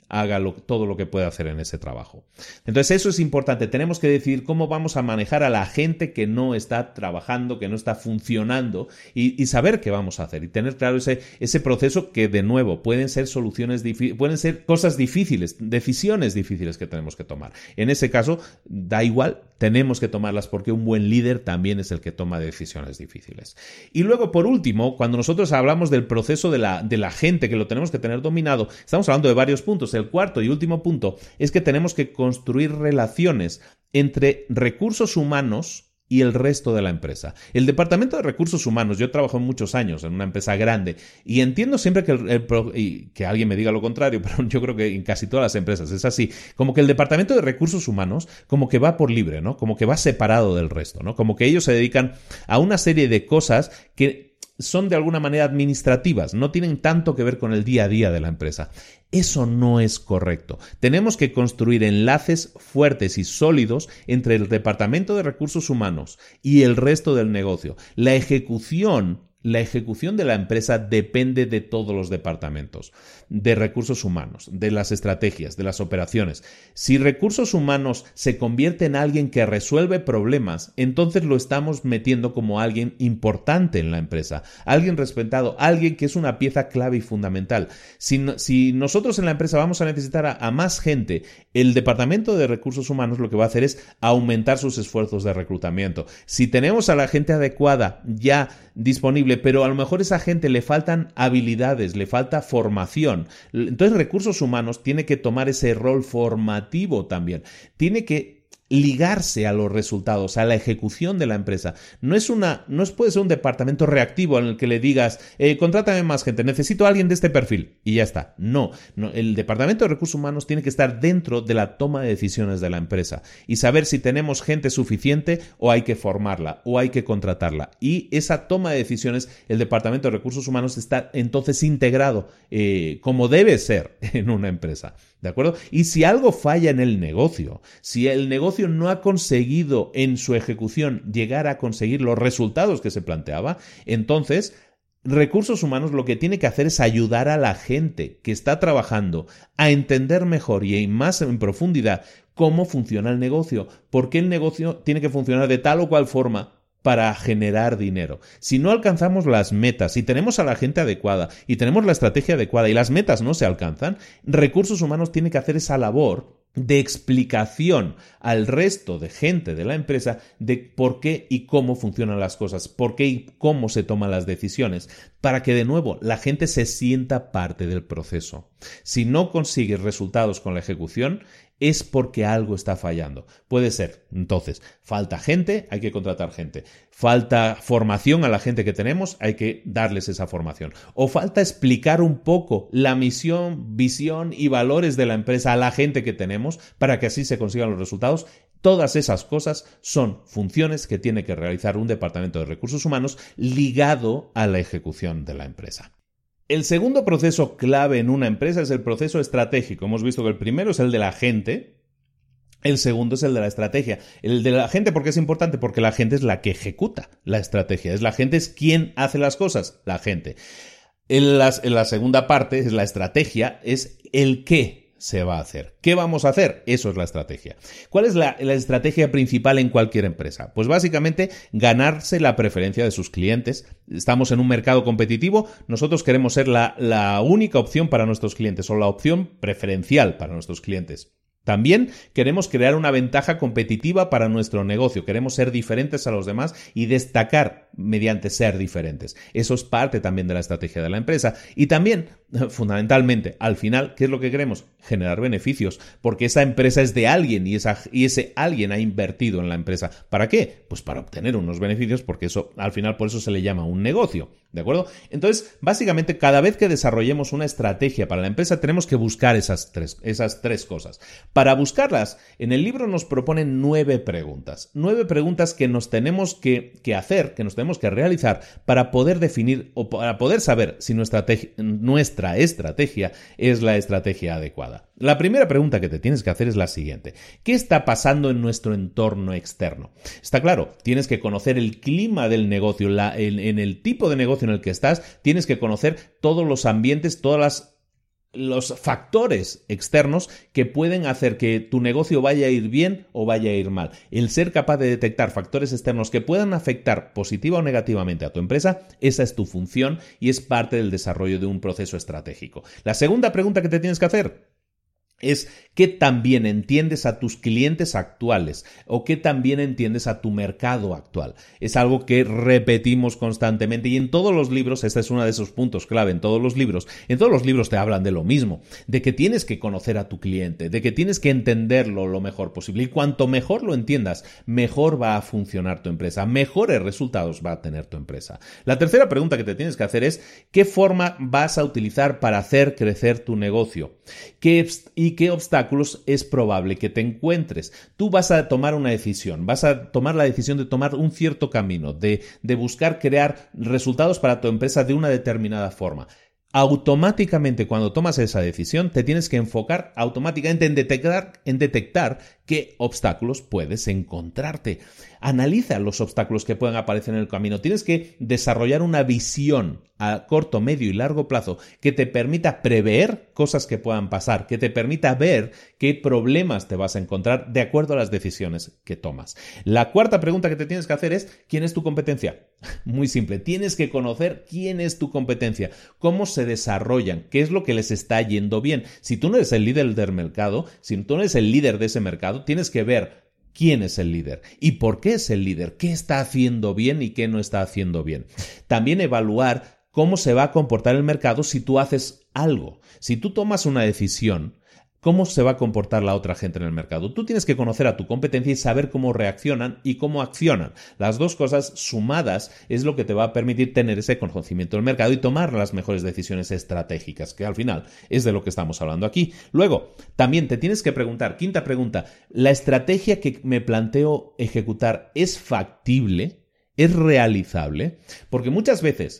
haga lo, todo lo que pueda hacer en ese trabajo. Entonces eso es importante. Tenemos que decidir cómo vamos a manejar a la gente que no está trabajando, que no está funcionando y, y saber qué vamos a hacer y tener claro ese, ese proceso que, de nuevo, pueden ser soluciones, pueden ser cosas difíciles, decisiones difíciles que tenemos que tomar. En ese caso, da igual, tenemos que tomarlas porque un buen líder también es el que toma decisiones difíciles. Y luego, por último, cuando nosotros hablamos del proceso de la, de la gente, que lo tenemos que tener dominado, estamos hablando de varios puntos. El cuarto y último punto es que tenemos que construir relaciones entre recursos humanos y el resto de la empresa. El departamento de recursos humanos, yo trabajo muchos años en una empresa grande y entiendo siempre que, el, el, y que alguien me diga lo contrario, pero yo creo que en casi todas las empresas es así, como que el departamento de recursos humanos como que va por libre, ¿no? Como que va separado del resto, ¿no? Como que ellos se dedican a una serie de cosas que son de alguna manera administrativas, no tienen tanto que ver con el día a día de la empresa. Eso no es correcto. Tenemos que construir enlaces fuertes y sólidos entre el departamento de recursos humanos y el resto del negocio. La ejecución La ejecución de la empresa depende de todos los departamentos, de recursos humanos, de las estrategias, de las operaciones. Si recursos humanos se convierte en alguien que resuelve problemas, entonces lo estamos metiendo como alguien importante en la empresa, alguien respetado, alguien que es una pieza clave y fundamental. Si, no, si nosotros en la empresa vamos a necesitar a, a más gente, el departamento de recursos humanos lo que va a hacer es aumentar sus esfuerzos de reclutamiento. Si tenemos a la gente adecuada ya disponible, pero a lo mejor a esa gente le faltan habilidades, le falta formación. Entonces recursos humanos tiene que tomar ese rol formativo también. Tiene que ligarse a los resultados, a la ejecución de la empresa. No es una, no es, puede ser un departamento reactivo en el que le digas, eh, contrátame más gente, necesito a alguien de este perfil y ya está. No, no, el departamento de recursos humanos tiene que estar dentro de la toma de decisiones de la empresa y saber si tenemos gente suficiente o hay que formarla o hay que contratarla. Y esa toma de decisiones, el departamento de recursos humanos está entonces integrado eh, como debe ser en una empresa. ¿De acuerdo? Y si algo falla en el negocio, si el negocio no ha conseguido en su ejecución llegar a conseguir los resultados que se planteaba, entonces recursos humanos lo que tiene que hacer es ayudar a la gente que está trabajando a entender mejor y más en profundidad cómo funciona el negocio, por qué el negocio tiene que funcionar de tal o cual forma para generar dinero. Si no alcanzamos las metas, si tenemos a la gente adecuada y tenemos la estrategia adecuada y las metas no se alcanzan, recursos humanos tiene que hacer esa labor de explicación al resto de gente de la empresa de por qué y cómo funcionan las cosas, por qué y cómo se toman las decisiones, para que de nuevo la gente se sienta parte del proceso. Si no consigues resultados con la ejecución, es porque algo está fallando. Puede ser, entonces, falta gente, hay que contratar gente. Falta formación a la gente que tenemos, hay que darles esa formación. O falta explicar un poco la misión, visión y valores de la empresa a la gente que tenemos para que así se consigan los resultados. Todas esas cosas son funciones que tiene que realizar un departamento de recursos humanos ligado a la ejecución de la empresa. El segundo proceso clave en una empresa es el proceso estratégico. Hemos visto que el primero es el de la gente, el segundo es el de la estrategia. El de la gente, ¿por qué es importante? Porque la gente es la que ejecuta la estrategia. Es la gente es quien hace las cosas, la gente. En la, en la segunda parte, es la estrategia, es el qué se va a hacer. ¿Qué vamos a hacer? Eso es la estrategia. ¿Cuál es la, la estrategia principal en cualquier empresa? Pues básicamente ganarse la preferencia de sus clientes. Estamos en un mercado competitivo, nosotros queremos ser la, la única opción para nuestros clientes o la opción preferencial para nuestros clientes. También queremos crear una ventaja competitiva para nuestro negocio. Queremos ser diferentes a los demás y destacar mediante ser diferentes. Eso es parte también de la estrategia de la empresa. Y también, fundamentalmente, al final, ¿qué es lo que queremos? Generar beneficios, porque esa empresa es de alguien y, esa, y ese alguien ha invertido en la empresa. ¿Para qué? Pues para obtener unos beneficios, porque eso, al final, por eso se le llama un negocio. ¿De acuerdo? Entonces, básicamente, cada vez que desarrollemos una estrategia para la empresa, tenemos que buscar esas tres, esas tres cosas. Para buscarlas, en el libro nos proponen nueve preguntas. Nueve preguntas que nos tenemos que, que hacer, que nos tenemos que realizar para poder definir o para poder saber si nuestra, estrategia, nuestra estrategia es la estrategia adecuada. La primera pregunta que te tienes que hacer es la siguiente. ¿Qué está pasando en nuestro entorno externo? Está claro, tienes que conocer el clima del negocio, la, en, en el tipo de negocio en el que estás, tienes que conocer todos los ambientes, todas las los factores externos que pueden hacer que tu negocio vaya a ir bien o vaya a ir mal. El ser capaz de detectar factores externos que puedan afectar positiva o negativamente a tu empresa, esa es tu función y es parte del desarrollo de un proceso estratégico. La segunda pregunta que te tienes que hacer es qué también entiendes a tus clientes actuales o qué también entiendes a tu mercado actual. Es algo que repetimos constantemente y en todos los libros, este es uno de esos puntos clave en todos los libros, en todos los libros te hablan de lo mismo, de que tienes que conocer a tu cliente, de que tienes que entenderlo lo mejor posible y cuanto mejor lo entiendas, mejor va a funcionar tu empresa, mejores resultados va a tener tu empresa. La tercera pregunta que te tienes que hacer es ¿qué forma vas a utilizar para hacer crecer tu negocio? ¿Qué y qué obstáculos es probable que te encuentres? Tú vas a tomar una decisión, vas a tomar la decisión de tomar un cierto camino, de, de buscar crear resultados para tu empresa de una determinada forma. Automáticamente cuando tomas esa decisión te tienes que enfocar automáticamente en detectar, en detectar qué obstáculos puedes encontrarte. Analiza los obstáculos que puedan aparecer en el camino. Tienes que desarrollar una visión a corto, medio y largo plazo que te permita prever cosas que puedan pasar, que te permita ver qué problemas te vas a encontrar de acuerdo a las decisiones que tomas. La cuarta pregunta que te tienes que hacer es ¿quién es tu competencia? Muy simple, tienes que conocer quién es tu competencia, cómo se desarrollan, qué es lo que les está yendo bien. Si tú no eres el líder del mercado, si tú no eres el líder de ese mercado, tienes que ver quién es el líder y por qué es el líder, qué está haciendo bien y qué no está haciendo bien. También evaluar cómo se va a comportar el mercado si tú haces algo. Si tú tomas una decisión, ¿cómo se va a comportar la otra gente en el mercado? Tú tienes que conocer a tu competencia y saber cómo reaccionan y cómo accionan. Las dos cosas sumadas es lo que te va a permitir tener ese conocimiento del mercado y tomar las mejores decisiones estratégicas, que al final es de lo que estamos hablando aquí. Luego, también te tienes que preguntar, quinta pregunta, ¿la estrategia que me planteo ejecutar es factible? ¿Es realizable? Porque muchas veces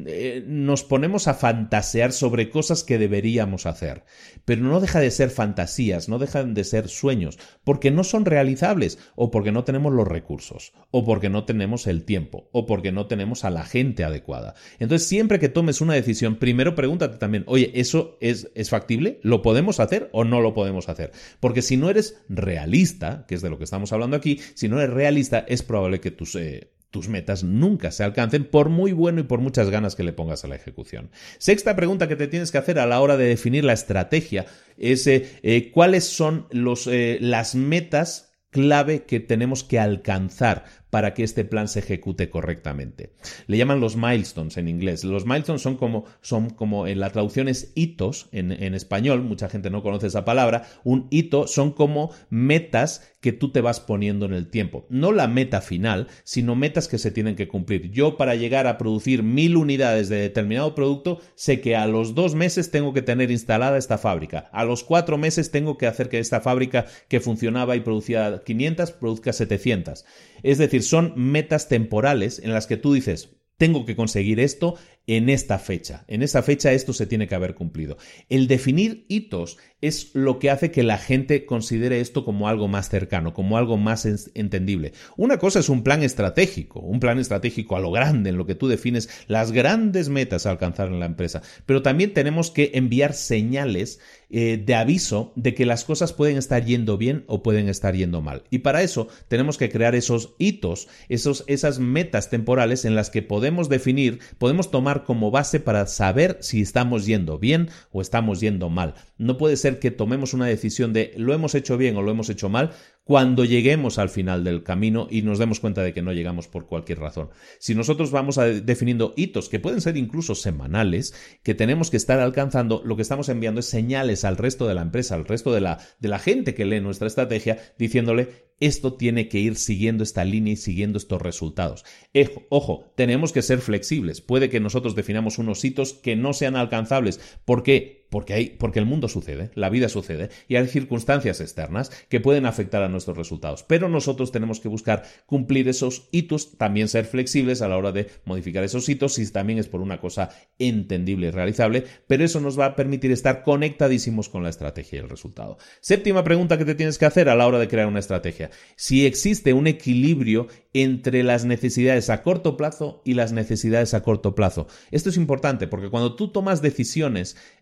nos ponemos a fantasear sobre cosas que deberíamos hacer, pero no deja de ser fantasías, no dejan de ser sueños, porque no son realizables, o porque no tenemos los recursos, o porque no tenemos el tiempo, o porque no tenemos a la gente adecuada. Entonces, siempre que tomes una decisión, primero pregúntate también, oye, ¿eso es, es factible? ¿Lo podemos hacer o no lo podemos hacer? Porque si no eres realista, que es de lo que estamos hablando aquí, si no eres realista, es probable que tus... Eh, tus metas nunca se alcancen por muy bueno y por muchas ganas que le pongas a la ejecución. Sexta pregunta que te tienes que hacer a la hora de definir la estrategia es eh, eh, ¿cuáles son los, eh, las metas clave que tenemos que alcanzar para que este plan se ejecute correctamente? Le llaman los milestones en inglés. Los milestones son como, son como en la traducción es hitos en, en español, mucha gente no conoce esa palabra. Un hito son como metas que tú te vas poniendo en el tiempo. No la meta final, sino metas que se tienen que cumplir. Yo para llegar a producir mil unidades de determinado producto, sé que a los dos meses tengo que tener instalada esta fábrica. A los cuatro meses tengo que hacer que esta fábrica que funcionaba y producía quinientas, produzca setecientas. Es decir, son metas temporales en las que tú dices, tengo que conseguir esto en esta fecha. En esta fecha esto se tiene que haber cumplido. El definir hitos es lo que hace que la gente considere esto como algo más cercano, como algo más entendible. Una cosa es un plan estratégico, un plan estratégico a lo grande, en lo que tú defines las grandes metas a alcanzar en la empresa. Pero también tenemos que enviar señales eh, de aviso de que las cosas pueden estar yendo bien o pueden estar yendo mal. Y para eso tenemos que crear esos hitos, esos, esas metas temporales en las que podemos definir, podemos tomar como base para saber si estamos yendo bien o estamos yendo mal. No puede ser que tomemos una decisión de lo hemos hecho bien o lo hemos hecho mal cuando lleguemos al final del camino y nos demos cuenta de que no llegamos por cualquier razón. Si nosotros vamos a definiendo hitos que pueden ser incluso semanales, que tenemos que estar alcanzando, lo que estamos enviando es señales al resto de la empresa, al resto de la, de la gente que lee nuestra estrategia, diciéndole esto tiene que ir siguiendo esta línea y siguiendo estos resultados. Ojo, ojo, tenemos que ser flexibles. Puede que nosotros definamos unos hitos que no sean alcanzables. ¿Por qué? Porque, hay, porque el mundo sucede, la vida sucede y hay circunstancias externas que pueden afectar a nuestros resultados. Pero nosotros tenemos que buscar cumplir esos hitos, también ser flexibles a la hora de modificar esos hitos si también es por una cosa entendible y realizable, pero eso nos va a permitir estar conectadísimos con la estrategia y el resultado. Séptima pregunta que te tienes que hacer a la hora de crear una estrategia. Si existe un equilibrio entre las necesidades a corto plazo y las necesidades a corto plazo. Esto es importante porque cuando tú tomas decisiones eh, que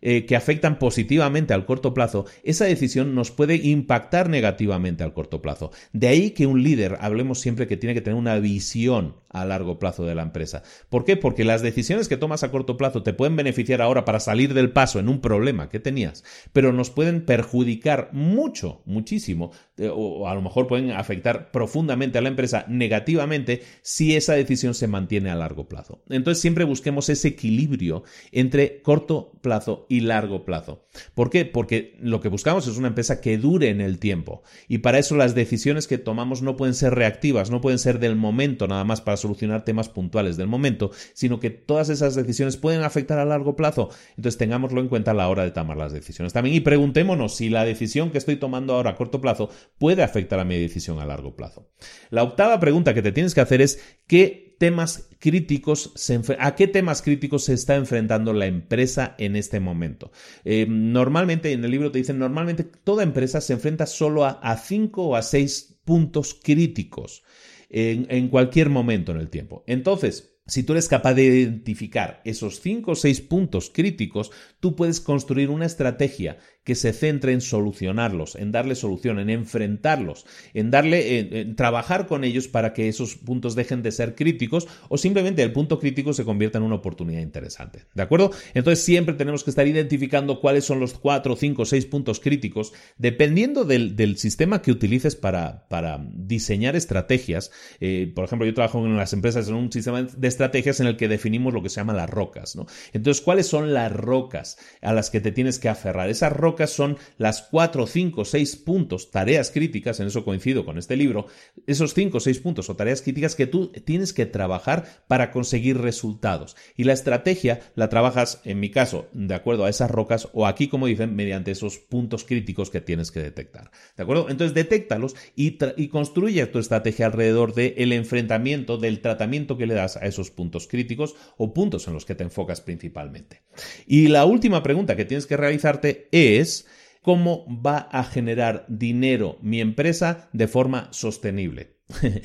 afectan positivamente al corto plazo, esa decisión nos puede impactar negativamente al corto plazo. De ahí que un líder, hablemos siempre que tiene que tener una visión a largo plazo de la empresa. ¿Por qué? Porque las decisiones que tomas a corto plazo te pueden beneficiar ahora para salir del paso en un problema que tenías, pero nos pueden perjudicar mucho, muchísimo, o a lo mejor pueden afectar profundamente a la empresa negativamente si esa decisión se mantiene a largo plazo. Entonces siempre busquemos ese equilibrio entre corto plazo y largo plazo. ¿Por qué? Porque lo que buscamos es una empresa que dure en el tiempo, y para eso las decisiones que tomamos no pueden ser reactivas, no pueden ser del momento nada más para solucionar temas puntuales del momento, sino que todas esas decisiones pueden afectar a largo plazo. Entonces tengámoslo en cuenta a la hora de tomar las decisiones también, y preguntémonos si la decisión que estoy tomando ahora a corto plazo puede afectar a mi decisión a largo plazo. La octava pregunta que te tienes que hacer es ¿qué temas críticos se ¿a qué temas críticos se está enfrentando la empresa en este momento? Eh, normalmente, en el libro te dicen, normalmente toda empresa se enfrenta solo a, a cinco o a seis puntos críticos en, en cualquier momento en el tiempo. Entonces, si tú eres capaz de identificar esos cinco o seis puntos críticos, tú puedes construir una estrategia que se centre en solucionarlos, en darle solución, en enfrentarlos, en darle, en, en trabajar con ellos para que esos puntos dejen de ser críticos o simplemente el punto crítico se convierta en una oportunidad interesante. ¿De acuerdo? Entonces siempre tenemos que estar identificando cuáles son los cuatro, cinco, seis puntos críticos, dependiendo del, del sistema que utilices para, para diseñar estrategias. Eh, por ejemplo, yo trabajo en las empresas en un sistema de estrategias en el que definimos lo que se llama las rocas, ¿no? Entonces, ¿cuáles son las rocas a las que te tienes que aferrar? Esas rocas son las cuatro, cinco, seis puntos, tareas críticas, en eso coincido con este libro, esos cinco o seis puntos o tareas críticas que tú tienes que trabajar para conseguir resultados. Y la estrategia la trabajas, en mi caso, de acuerdo a esas rocas o aquí, como dicen, mediante esos puntos críticos que tienes que detectar. ¿De acuerdo? Entonces, detéctalos y, y construye tu estrategia alrededor del enfrentamiento, del tratamiento que le das a esos puntos críticos o puntos en los que te enfocas principalmente. Y la última pregunta que tienes que realizarte es ¿cómo va a generar dinero mi empresa de forma sostenible?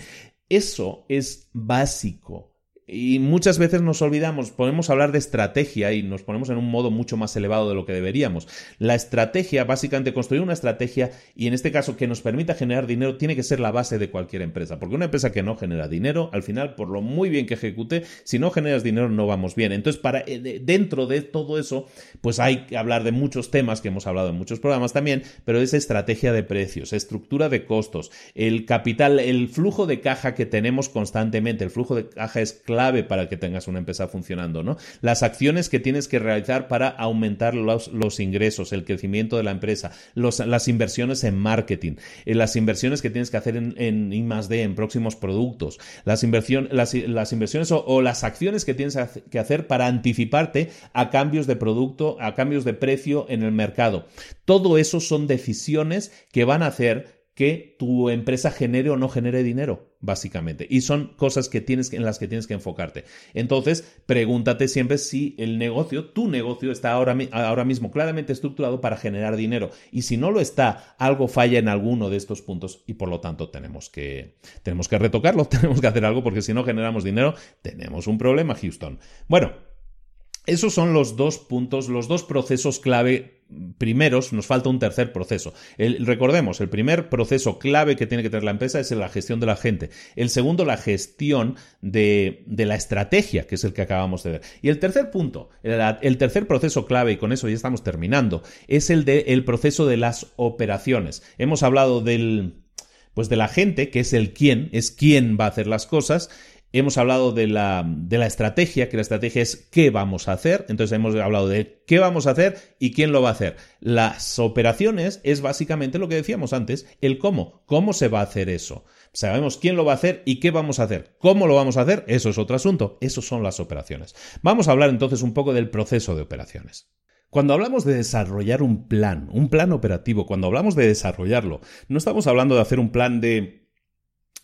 Eso es básico. Y muchas veces nos olvidamos, podemos hablar de estrategia y nos ponemos en un modo mucho más elevado de lo que deberíamos. La estrategia, básicamente construir una estrategia y en este caso que nos permita generar dinero tiene que ser la base de cualquier empresa, porque una empresa que no genera dinero, al final, por lo muy bien que ejecute, si no generas dinero no vamos bien. Entonces, para dentro de todo eso, pues hay que hablar de muchos temas que hemos hablado en muchos programas también, pero es estrategia de precios, estructura de costos, el capital, el flujo de caja que tenemos constantemente, el flujo de caja es clave clave para que tengas una empresa funcionando, ¿no? Las acciones que tienes que realizar para aumentar los, los ingresos, el crecimiento de la empresa, los, las inversiones en marketing, eh, las inversiones que tienes que hacer en, en I más D, en próximos productos, las, inversión, las, las inversiones o, o las acciones que tienes que hacer para anticiparte a cambios de producto, a cambios de precio en el mercado. Todo eso son decisiones que van a hacer que tu empresa genere o no genere dinero, básicamente. Y son cosas que tienes, en las que tienes que enfocarte. Entonces, pregúntate siempre si el negocio, tu negocio, está ahora, ahora mismo claramente estructurado para generar dinero. Y si no lo está, algo falla en alguno de estos puntos y por lo tanto tenemos que, tenemos que retocarlo, tenemos que hacer algo porque si no generamos dinero, tenemos un problema, Houston. Bueno, esos son los dos puntos, los dos procesos clave primeros. Nos falta un tercer proceso. El, recordemos, el primer proceso clave que tiene que tener la empresa es la gestión de la gente. El segundo, la gestión de, de la estrategia, que es el que acabamos de ver. Y el tercer punto, el, el tercer proceso clave, y con eso ya estamos terminando, es el de el proceso de las operaciones. Hemos hablado del, pues de la gente, que es el quién, es quién va a hacer las cosas. Hemos hablado de la, de la estrategia, que la estrategia es qué vamos a hacer. Entonces hemos hablado de qué vamos a hacer y quién lo va a hacer. Las operaciones es básicamente lo que decíamos antes, el cómo. ¿Cómo se va a hacer eso? Sabemos quién lo va a hacer y qué vamos a hacer. ¿Cómo lo vamos a hacer? Eso es otro asunto. Eso son las operaciones. Vamos a hablar entonces un poco del proceso de operaciones. Cuando hablamos de desarrollar un plan, un plan operativo, cuando hablamos de desarrollarlo, no estamos hablando de hacer un plan de...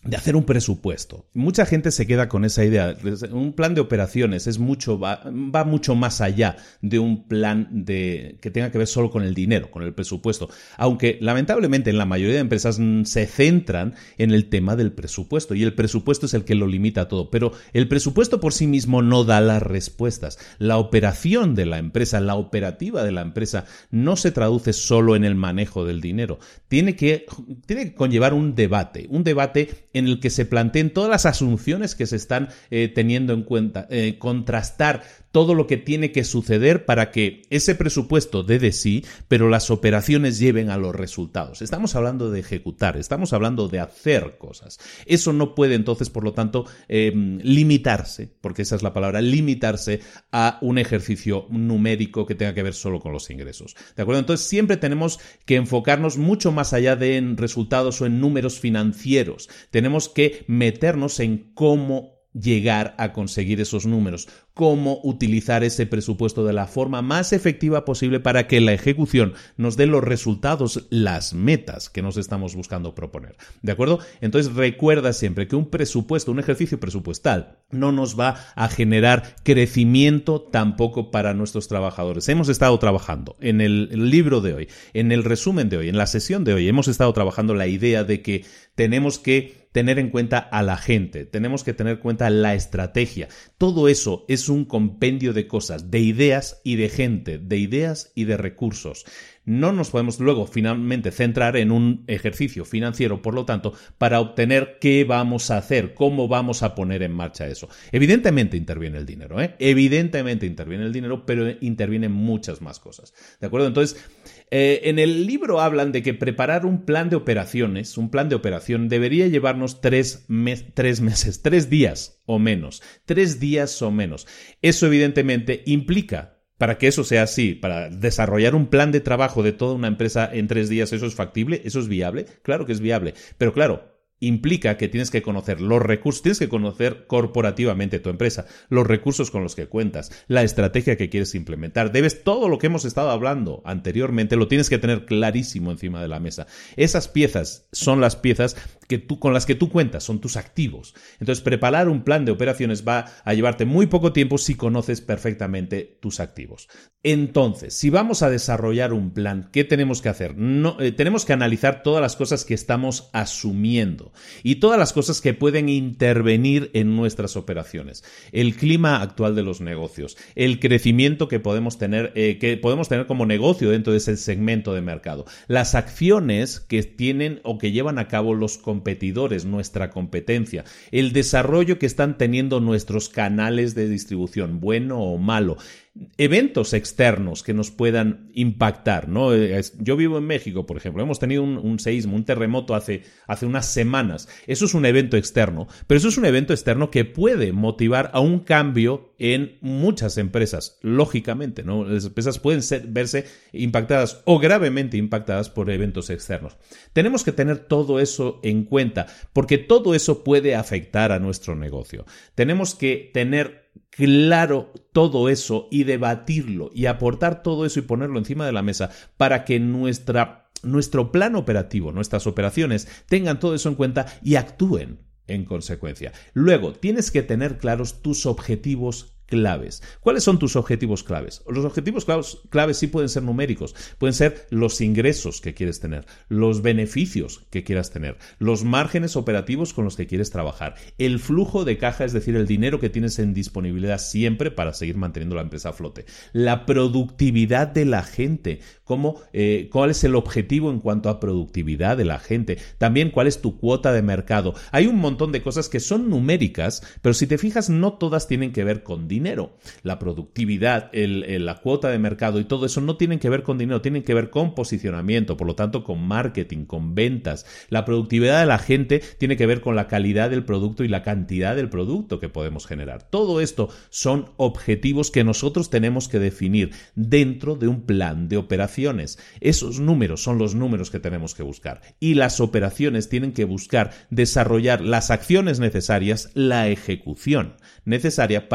de hacer un presupuesto. Mucha gente se queda con esa idea. Un plan de operaciones es mucho, va, va mucho más allá de un plan de, que tenga que ver solo con el dinero, con el presupuesto. Aunque, lamentablemente, en la mayoría de empresas se centran en el tema del presupuesto y el presupuesto es el que lo limita todo. Pero el presupuesto por sí mismo no da las respuestas. La operación de la empresa, la operativa de la empresa, no se traduce solo en el manejo del dinero. Tiene que, tiene que conllevar un debate, un debate en el que se planteen todas las asunciones que se están eh, teniendo en cuenta, eh, contrastar todo lo que tiene que suceder para que ese presupuesto dé de sí, pero las operaciones lleven a los resultados. Estamos hablando de ejecutar, estamos hablando de hacer cosas. Eso no puede entonces, por lo tanto, eh, limitarse, porque esa es la palabra, limitarse a un ejercicio numérico que tenga que ver solo con los ingresos. ¿De acuerdo? Entonces siempre tenemos que enfocarnos mucho más allá de en resultados o en números financieros. Tenemos que meternos en cómo llegar a conseguir esos números, cómo utilizar ese presupuesto de la forma más efectiva posible para que la ejecución nos dé los resultados, las metas que nos estamos buscando proponer. ¿De acuerdo? Entonces recuerda siempre que un presupuesto, un ejercicio presupuestal no nos va a generar crecimiento tampoco para nuestros trabajadores. Hemos estado trabajando en el libro de hoy, en el resumen de hoy, en la sesión de hoy, hemos estado trabajando la idea de que tenemos que tener en cuenta a la gente, tenemos que tener en cuenta la estrategia. Todo eso es un compendio de cosas, de ideas y de gente, de ideas y de recursos. No nos podemos luego finalmente centrar en un ejercicio financiero, por lo tanto, para obtener qué vamos a hacer, cómo vamos a poner en marcha eso. Evidentemente interviene el dinero, ¿eh? Evidentemente interviene el dinero, pero intervienen muchas más cosas. ¿De acuerdo? Entonces, eh, en el libro hablan de que preparar un plan de operaciones, un plan de operación debería llevarnos tres, mes, tres meses, tres días o menos, tres días o menos. Eso evidentemente implica, para que eso sea así, para desarrollar un plan de trabajo de toda una empresa en tres días, ¿eso es factible? ¿Eso es viable? Claro que es viable, pero claro, implica que tienes que conocer los recursos, tienes que conocer corporativamente tu empresa, los recursos con los que cuentas, la estrategia que quieres implementar. Debes, todo lo que hemos estado hablando anteriormente, lo tienes que tener clarísimo encima de la mesa. Esas piezas son las piezas que tú, con las que tú cuentas, son tus activos. Entonces, preparar un plan de operaciones va a llevarte muy poco tiempo si conoces perfectamente tus activos. Entonces, si vamos a desarrollar un plan, ¿qué tenemos que hacer? No, eh, tenemos que analizar todas las cosas que estamos asumiendo y todas las cosas que pueden intervenir en nuestras operaciones. El clima actual de los negocios, el crecimiento que podemos tener, eh, que podemos tener como negocio dentro de ese segmento de mercado, las acciones que tienen o que llevan a cabo los competidores, nuestra competencia, el desarrollo que están teniendo nuestros canales de distribución, bueno o malo, eventos externos que nos puedan impactar, ¿no? Yo vivo en México, por ejemplo, hemos tenido un, un seísmo, un terremoto hace, hace unas semanas. Eso es un evento externo, pero eso es un evento externo que puede motivar a un cambio en muchas empresas, lógicamente, ¿no? Las empresas pueden ser, verse impactadas o gravemente impactadas por eventos externos. Tenemos que tener todo eso en cuenta, porque todo eso puede afectar a nuestro negocio. Tenemos que tener claro todo eso y debatirlo y aportar todo eso y ponerlo encima de la mesa para que nuestra, nuestro plan operativo, nuestras operaciones tengan todo eso en cuenta y actúen en consecuencia. Luego, tienes que tener claros tus objetivos claves. ¿Cuáles son tus objetivos claves? Los objetivos claves, claves sí pueden ser numéricos, pueden ser los ingresos que quieres tener, los beneficios que quieras tener, los márgenes operativos con los que quieres trabajar, el flujo de caja, es decir, el dinero que tienes en disponibilidad siempre para seguir manteniendo la empresa a flote, la productividad de la gente, cómo, eh, cuál es el objetivo en cuanto a productividad de la gente, también cuál es tu cuota de mercado. Hay un montón de cosas que son numéricas, pero si te fijas, no todas tienen que ver con dinero. Dinero. La productividad, el, el, la cuota de mercado y todo eso no tienen que ver con dinero, tienen que ver con posicionamiento, por lo tanto con marketing, con ventas. La productividad de la gente tiene que ver con la calidad del producto y la cantidad del producto que podemos generar. Todo esto son objetivos que nosotros tenemos que definir dentro de un plan de operaciones. Esos números son los números que tenemos que buscar y las operaciones tienen que buscar desarrollar las acciones necesarias, la ejecución necesaria para conseguir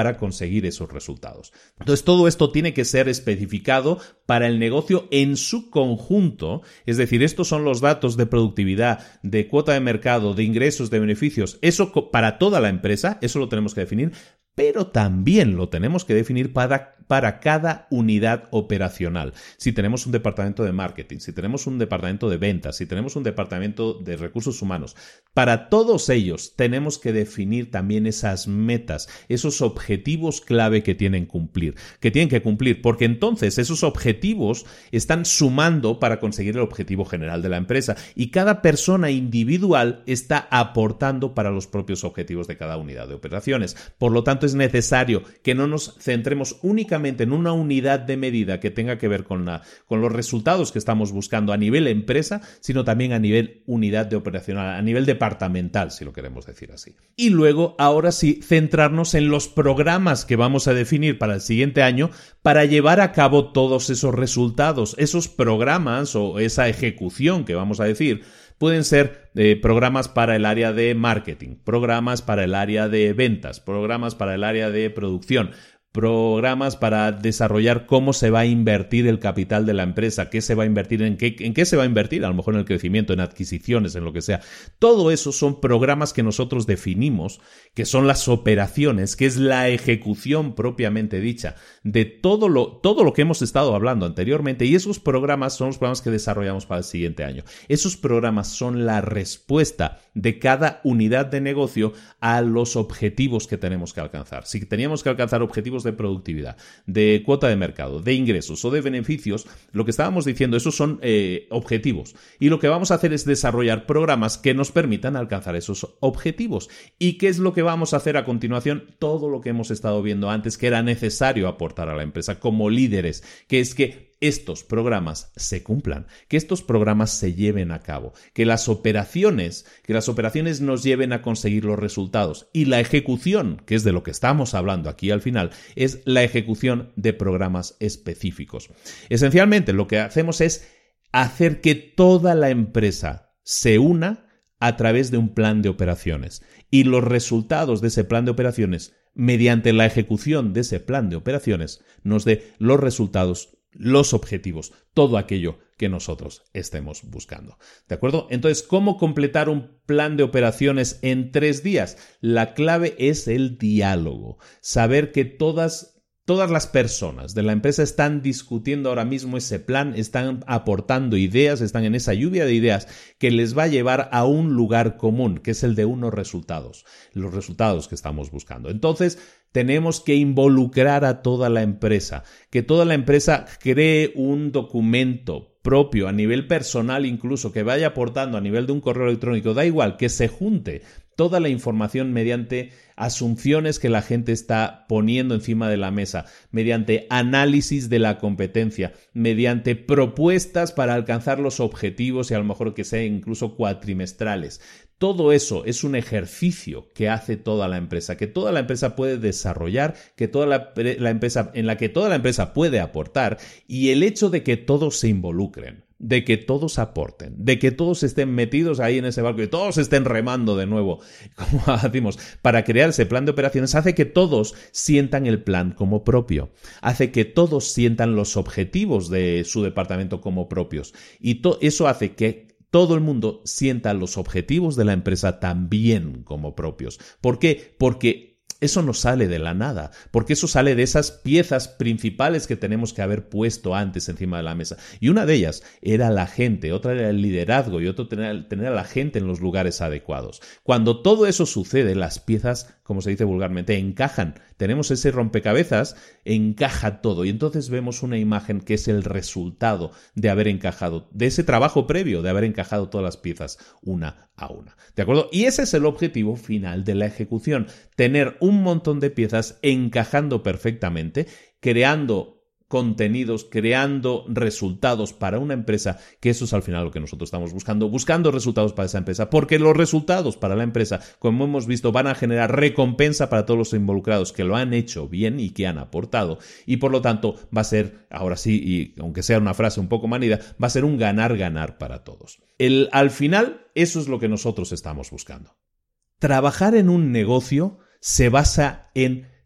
conseguir esos resultados. Entonces, todo esto tiene que ser especificado para el negocio en su conjunto, es decir, estos son los datos de productividad, de cuota de mercado, de ingresos, de beneficios, eso para toda la empresa, eso lo tenemos que definir, pero también lo tenemos que definir para, para cada unidad operacional. Si tenemos un departamento de marketing, si tenemos un departamento de ventas, si tenemos un departamento de recursos humanos, para todos ellos tenemos que definir también esas metas, esos objetivos clave que tienen cumplir, que tienen que cumplir, porque entonces esos objetivos están sumando para conseguir el objetivo general de la empresa y cada persona individual está aportando para los propios objetivos de cada unidad de operaciones. Por lo tanto, es necesario que no nos centremos únicamente en una unidad de medida que tenga que ver con, la, con los resultados que estamos buscando a nivel empresa, sino también a nivel unidad de operacional, a nivel departamental, si lo queremos decir así. Y luego, ahora sí, centrarnos en los programas que vamos a definir para el siguiente año para llevar a cabo todos esos resultados, esos programas o esa ejecución que vamos a decir. Pueden ser eh, programas para el área de marketing, programas para el área de ventas, programas para el área de producción, programas para desarrollar cómo se va a invertir el capital de la empresa, qué se va a invertir, en qué, en qué se va a invertir, a lo mejor en el crecimiento, en adquisiciones, en lo que sea. Todo eso son programas que nosotros definimos, que son las operaciones, que es la ejecución propiamente dicha de todo lo, todo lo que hemos estado hablando anteriormente, y esos programas son los programas que desarrollamos para el siguiente año. Esos programas son la respuesta de cada unidad de negocio a los objetivos que tenemos que alcanzar. Si teníamos que alcanzar objetivos de productividad, de cuota de mercado, de ingresos o de beneficios, lo que estábamos diciendo, esos son eh, objetivos. Y lo que vamos a hacer es desarrollar programas que nos permitan alcanzar esos objetivos. ¿Y qué es lo que vamos a hacer a continuación? Todo lo que hemos estado viendo antes que era necesario aportar a la empresa como líderes, que es que estos programas se cumplan, que estos programas se lleven a cabo, que las operaciones, que las operaciones nos lleven a conseguir los resultados. Y la ejecución, que es de lo que estamos hablando aquí al final, es la ejecución de programas específicos. Esencialmente, lo que hacemos es hacer que toda la empresa se una a través de un plan de operaciones. Y los resultados de ese plan de operaciones, mediante la ejecución de ese plan de operaciones, nos dé los resultados, los objetivos, todo aquello que nosotros estemos buscando. ¿De acuerdo? Entonces, ¿cómo completar un plan de operaciones en tres días? La clave es el diálogo. Saber que todas Todas las personas de la empresa están discutiendo ahora mismo ese plan, están aportando ideas, están en esa lluvia de ideas que les va a llevar a un lugar común, que es el de unos resultados, los resultados que estamos buscando. Entonces, tenemos que involucrar a toda la empresa, que toda la empresa cree un documento propio a nivel personal incluso, que vaya aportando a nivel de un correo electrónico, da igual, que se junte toda la información mediante asunciones que la gente está poniendo encima de la mesa, mediante análisis de la competencia, mediante propuestas para alcanzar los objetivos y a lo mejor que sean incluso cuatrimestrales. Todo eso es un ejercicio que hace toda la empresa, que toda la empresa puede desarrollar, que toda la, la empresa, en la que toda la empresa puede aportar, y el hecho de que todos se involucren, de que todos aporten, de que todos estén metidos ahí en ese barco y todos estén remando de nuevo, como decimos, para crear ese plan de operaciones, hace que todos sientan el plan como propio, hace que todos sientan los objetivos de su departamento como propios, y to- eso hace que todo el mundo sienta los objetivos de la empresa también como propios. ¿Por qué? Porque eso no sale de la nada, porque eso sale de esas piezas principales que tenemos que haber puesto antes encima de la mesa. Y una de ellas era la gente, otra era el liderazgo y otro tener, tener a la gente en los lugares adecuados. Cuando todo eso sucede, las piezas, como se dice vulgarmente, encajan. Tenemos ese rompecabezas, encaja todo. Y entonces vemos una imagen que es el resultado de haber encajado, de ese trabajo previo, de haber encajado todas las piezas una a una. ¿De acuerdo? Y ese es el objetivo final de la ejecución. Tener un montón de piezas encajando perfectamente, creando contenidos, creando resultados para una empresa, que eso es al final lo que nosotros estamos buscando, buscando resultados para esa empresa, porque los resultados para la empresa, como hemos visto, van a generar recompensa para todos los involucrados que lo han hecho bien y que han aportado, y por lo tanto va a ser, ahora sí, y aunque sea una frase un poco manida, va a ser un ganar-ganar para todos. El, al final, eso es lo que nosotros estamos buscando. Trabajar en un negocio se basa en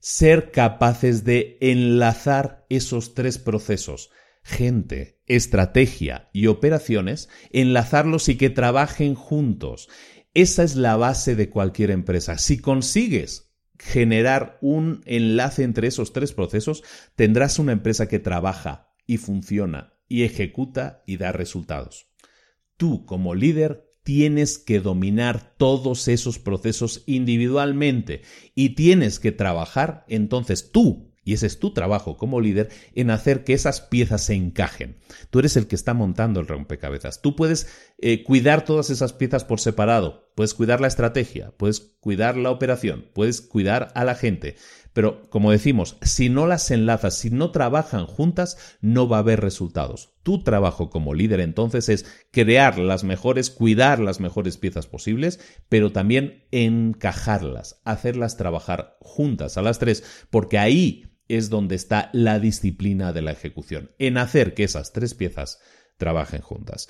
ser capaces de enlazar esos tres procesos, gente, estrategia y operaciones, enlazarlos y que trabajen juntos. Esa es la base de cualquier empresa. Si consigues generar un enlace entre esos tres procesos, tendrás una empresa que trabaja y funciona y ejecuta y da resultados. Tú, como líder, tienes que dominar todos esos procesos individualmente y tienes que trabajar, entonces tú, y ese es tu trabajo como líder, en hacer que esas piezas se encajen. Tú eres el que está montando el rompecabezas. Tú puedes eh, cuidar todas esas piezas por separado. Puedes cuidar la estrategia, puedes cuidar la operación, puedes cuidar a la gente. Pero, como decimos, si no las enlazas, si no trabajan juntas, no va a haber resultados. Tu trabajo como líder, entonces, es crear las mejores, cuidar las mejores piezas posibles, pero también encajarlas, hacerlas trabajar juntas a las tres, porque ahí es donde está la disciplina de la ejecución, en hacer que esas tres piezas trabajen juntas.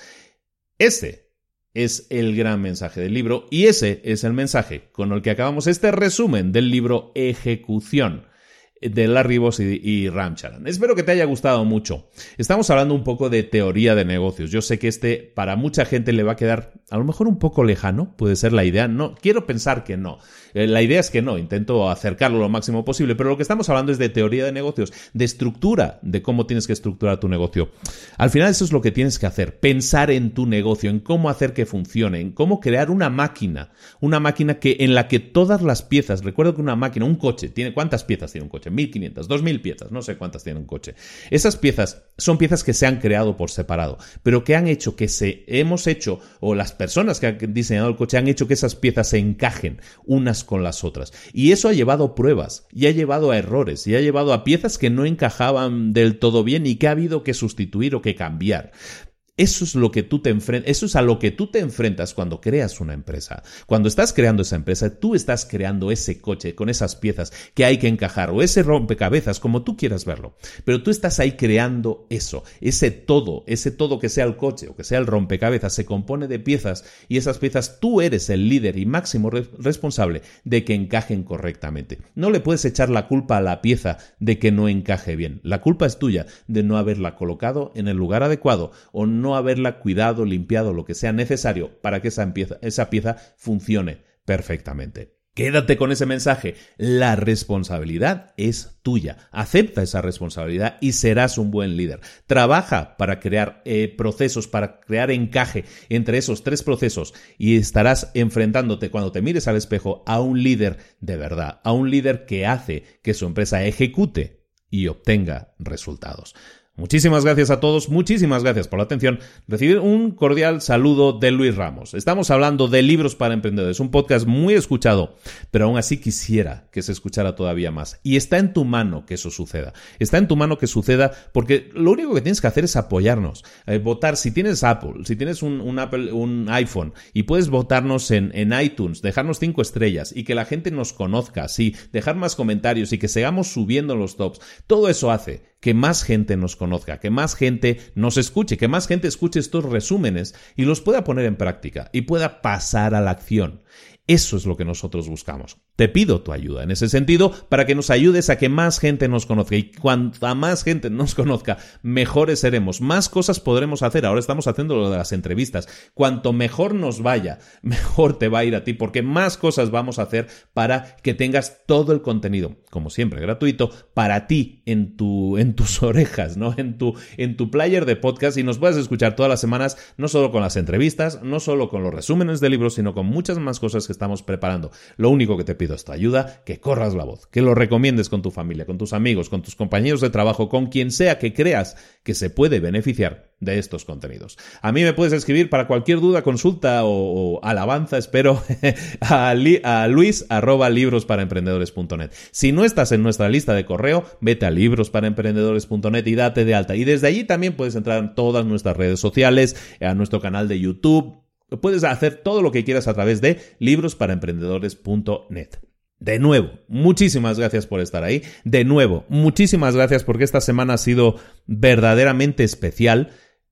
Ese es el gran mensaje del libro y ese es el mensaje con el que acabamos este resumen del libro Ejecución de Larry Boss y, y Ram Charan. Espero que te haya gustado mucho. Estamos hablando un poco de teoría de negocios. Yo sé que este para mucha gente le va a quedar a lo mejor un poco lejano, puede ser la idea. No, quiero pensar que no. Eh, la idea es que no, intento acercarlo lo máximo posible, pero lo que estamos hablando es de teoría de negocios, de estructura, de cómo tienes que estructurar tu negocio. Al final eso es lo que tienes que hacer, pensar en tu negocio, en cómo hacer que funcione, en cómo crear una máquina, una máquina que en la que todas las piezas, recuerdo que una máquina, un coche, tiene ¿cuántas piezas tiene un coche? mil quinientas, dos mil piezas, no sé cuántas tiene un coche. Esas piezas son piezas que se han creado por separado, pero que han hecho que se, hemos hecho, o las personas que han diseñado el coche han hecho que esas piezas se encajen unas con las otras. Y eso ha llevado pruebas, y ha llevado a errores, y ha llevado a piezas que no encajaban del todo bien y que ha habido que sustituir o que cambiar. Eso es lo que tú te enfrentas, eso es a lo que tú te enfrentas cuando creas una empresa. Cuando estás creando esa empresa, tú estás creando ese coche con esas piezas que hay que encajar, o ese rompecabezas, como tú quieras verlo. Pero tú estás ahí creando eso, ese todo, ese todo que sea el coche o que sea el rompecabezas, se compone de piezas y esas piezas tú eres el líder y máximo re- responsable de que encajen correctamente. No le puedes echar la culpa a la pieza de que no encaje bien. La culpa es tuya de no haberla colocado en el lugar adecuado o no no haberla cuidado, limpiado, lo que sea necesario para que esa pieza, esa pieza funcione perfectamente. Quédate con ese mensaje. La responsabilidad es tuya. Acepta esa responsabilidad y serás un buen líder. Trabaja para crear eh, procesos, para crear encaje entre esos tres procesos y estarás enfrentándote cuando te mires al espejo a un líder de verdad, a un líder que hace que su empresa ejecute y obtenga resultados. Muchísimas gracias a todos, muchísimas gracias por la atención. Recibir un cordial saludo de Luis Ramos. Estamos hablando de Libros para Emprendedores, un podcast muy escuchado, pero aún así quisiera que se escuchara todavía más. Y está en tu mano que eso suceda. Está en tu mano que suceda porque lo único que tienes que hacer es apoyarnos. Eh, votar, si tienes Apple, si tienes un, un, Apple, un iPhone y puedes votarnos en, en iTunes, dejarnos cinco estrellas y que la gente nos conozca, sí, dejar más comentarios y que sigamos subiendo los tops. Todo eso hace que más gente nos conozca, que más gente nos escuche, que más gente escuche estos resúmenes y los pueda poner en práctica y pueda pasar a la acción. Eso es lo que nosotros buscamos. Te pido tu ayuda en ese sentido para que nos ayudes a que más gente nos conozca y cuanta más gente nos conozca, mejores seremos, más cosas podremos hacer. Ahora estamos haciendo lo de las entrevistas. Cuanto mejor nos vaya, mejor te va a ir a ti porque más cosas vamos a hacer para que tengas todo el contenido, como siempre, gratuito, para ti en tu, en tus orejas, ¿no? En tu, en tu player de podcast y nos puedes escuchar todas las semanas, no solo con las entrevistas, no solo con los resúmenes de libros, sino con muchas más cosas que estamos preparando. Lo único que te pido es tu ayuda, que corras la voz, que lo recomiendes con tu familia, con tus amigos, con tus compañeros de trabajo, con quien sea que creas que se puede beneficiar de estos contenidos. A mí me puedes escribir para cualquier duda, consulta o, o alabanza, espero, a, li, a luis arroba libros para emprendedores punto net. Si no estás en nuestra lista de correo, vete a libros para emprendedores punto net y date de alta. Y desde allí también puedes entrar en todas nuestras redes sociales, a nuestro canal de YouTube. Puedes hacer todo lo que quieras a través de libros para emprendedores punto net. De nuevo, muchísimas gracias por estar ahí. De nuevo, muchísimas gracias porque esta semana ha sido verdaderamente especial.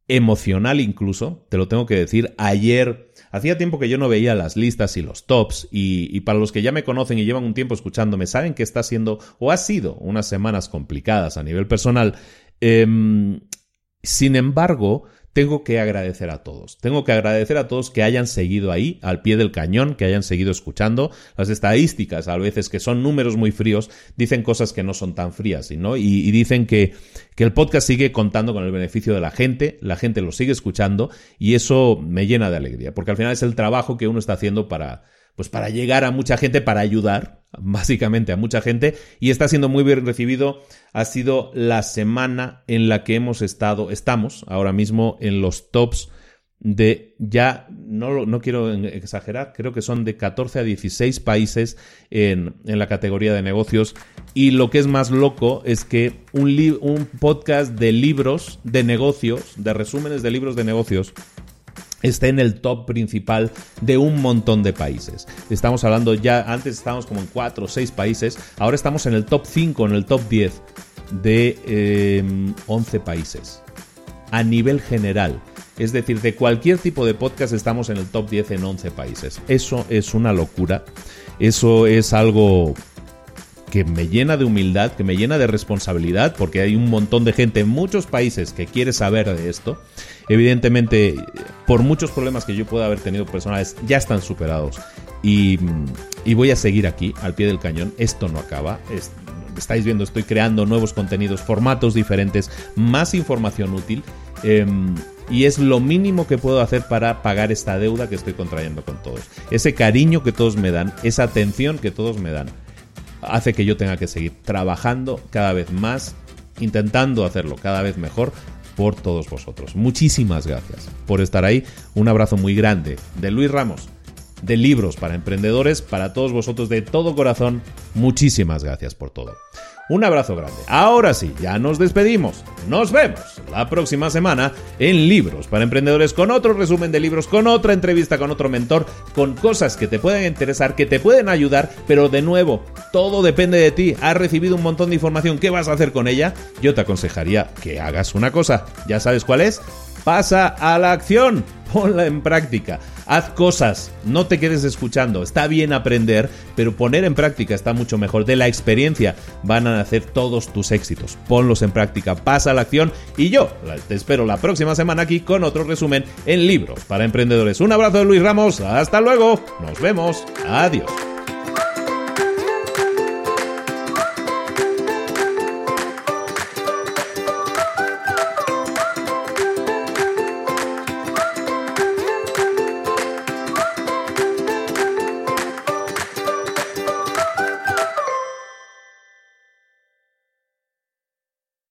emocional incluso, te lo tengo que decir. Ayer, hacía tiempo que yo no veía las listas y los tops, y, y para los que ya me conocen y llevan un tiempo escuchándome, saben que está siendo, o ha sido, unas semanas complicadas a nivel personal. Eh, sin embargo, tengo que agradecer a todos. Tengo que agradecer a todos que hayan seguido ahí, al pie del cañón, que hayan seguido escuchando. Las estadísticas, a veces que son números muy fríos, dicen cosas que no son tan frías, ¿no? Y, y dicen que, que el podcast sigue contando con el beneficio de la gente, la gente lo sigue escuchando, y eso me llena de alegría, porque al final es el trabajo que uno está haciendo para, pues para llegar a mucha gente, para ayudar básicamente a mucha gente, y está siendo muy bien recibido. Ha sido la semana en la que hemos estado, estamos ahora mismo en los tops de, ya no, no quiero exagerar, creo que son de catorce a dieciséis países en, en la categoría de negocios, y lo que es más loco es que un, li- un podcast de libros de negocios, de resúmenes de libros de negocios, está en el top principal de un montón de países. Estamos hablando ya, antes estábamos como en cuatro o seis países, ahora estamos en el top cinco, en el top diez de eh, once países. A nivel general. Es decir, de cualquier tipo de podcast estamos en el top diez en once países. Eso es una locura. Eso es algo que me llena de humildad, que me llena de responsabilidad, porque hay un montón de gente en muchos países que quiere saber de esto. Evidentemente, por muchos problemas que yo pueda haber tenido personales, ya están superados. Y, y voy a seguir aquí, al pie del cañón. Esto no acaba. Es, estáis viendo, estoy creando nuevos contenidos, formatos diferentes, más información útil. Eh, y es lo mínimo que puedo hacer para pagar esta deuda que estoy contrayendo con todos. Ese cariño que todos me dan, esa atención que todos me dan, hace que yo tenga que seguir trabajando cada vez más, intentando hacerlo cada vez mejor por todos vosotros. Muchísimas gracias por estar ahí. Un abrazo muy grande de Luis Ramos, de Libros para Emprendedores, para todos vosotros de todo corazón. Muchísimas gracias por todo. Un abrazo grande. Ahora sí, ya nos despedimos. Nos vemos la próxima semana en Libros para Emprendedores, con otro resumen de libros, con otra entrevista con otro mentor, con cosas que te pueden interesar, que te pueden ayudar, pero de nuevo, todo depende de ti. Has recibido un montón de información. ¿Qué vas a hacer con ella? Yo te aconsejaría que hagas una cosa. ¿Ya sabes cuál es? Pasa a la acción. Ponla en práctica. Haz cosas, no te quedes escuchando. Está bien aprender, pero poner en práctica está mucho mejor. De la experiencia van a nacer todos tus éxitos. Ponlos en práctica, pasa a la acción, y yo te espero la próxima semana aquí con otro resumen en Libros para Emprendedores. Un abrazo de Luis Ramos, hasta luego, nos vemos, adiós.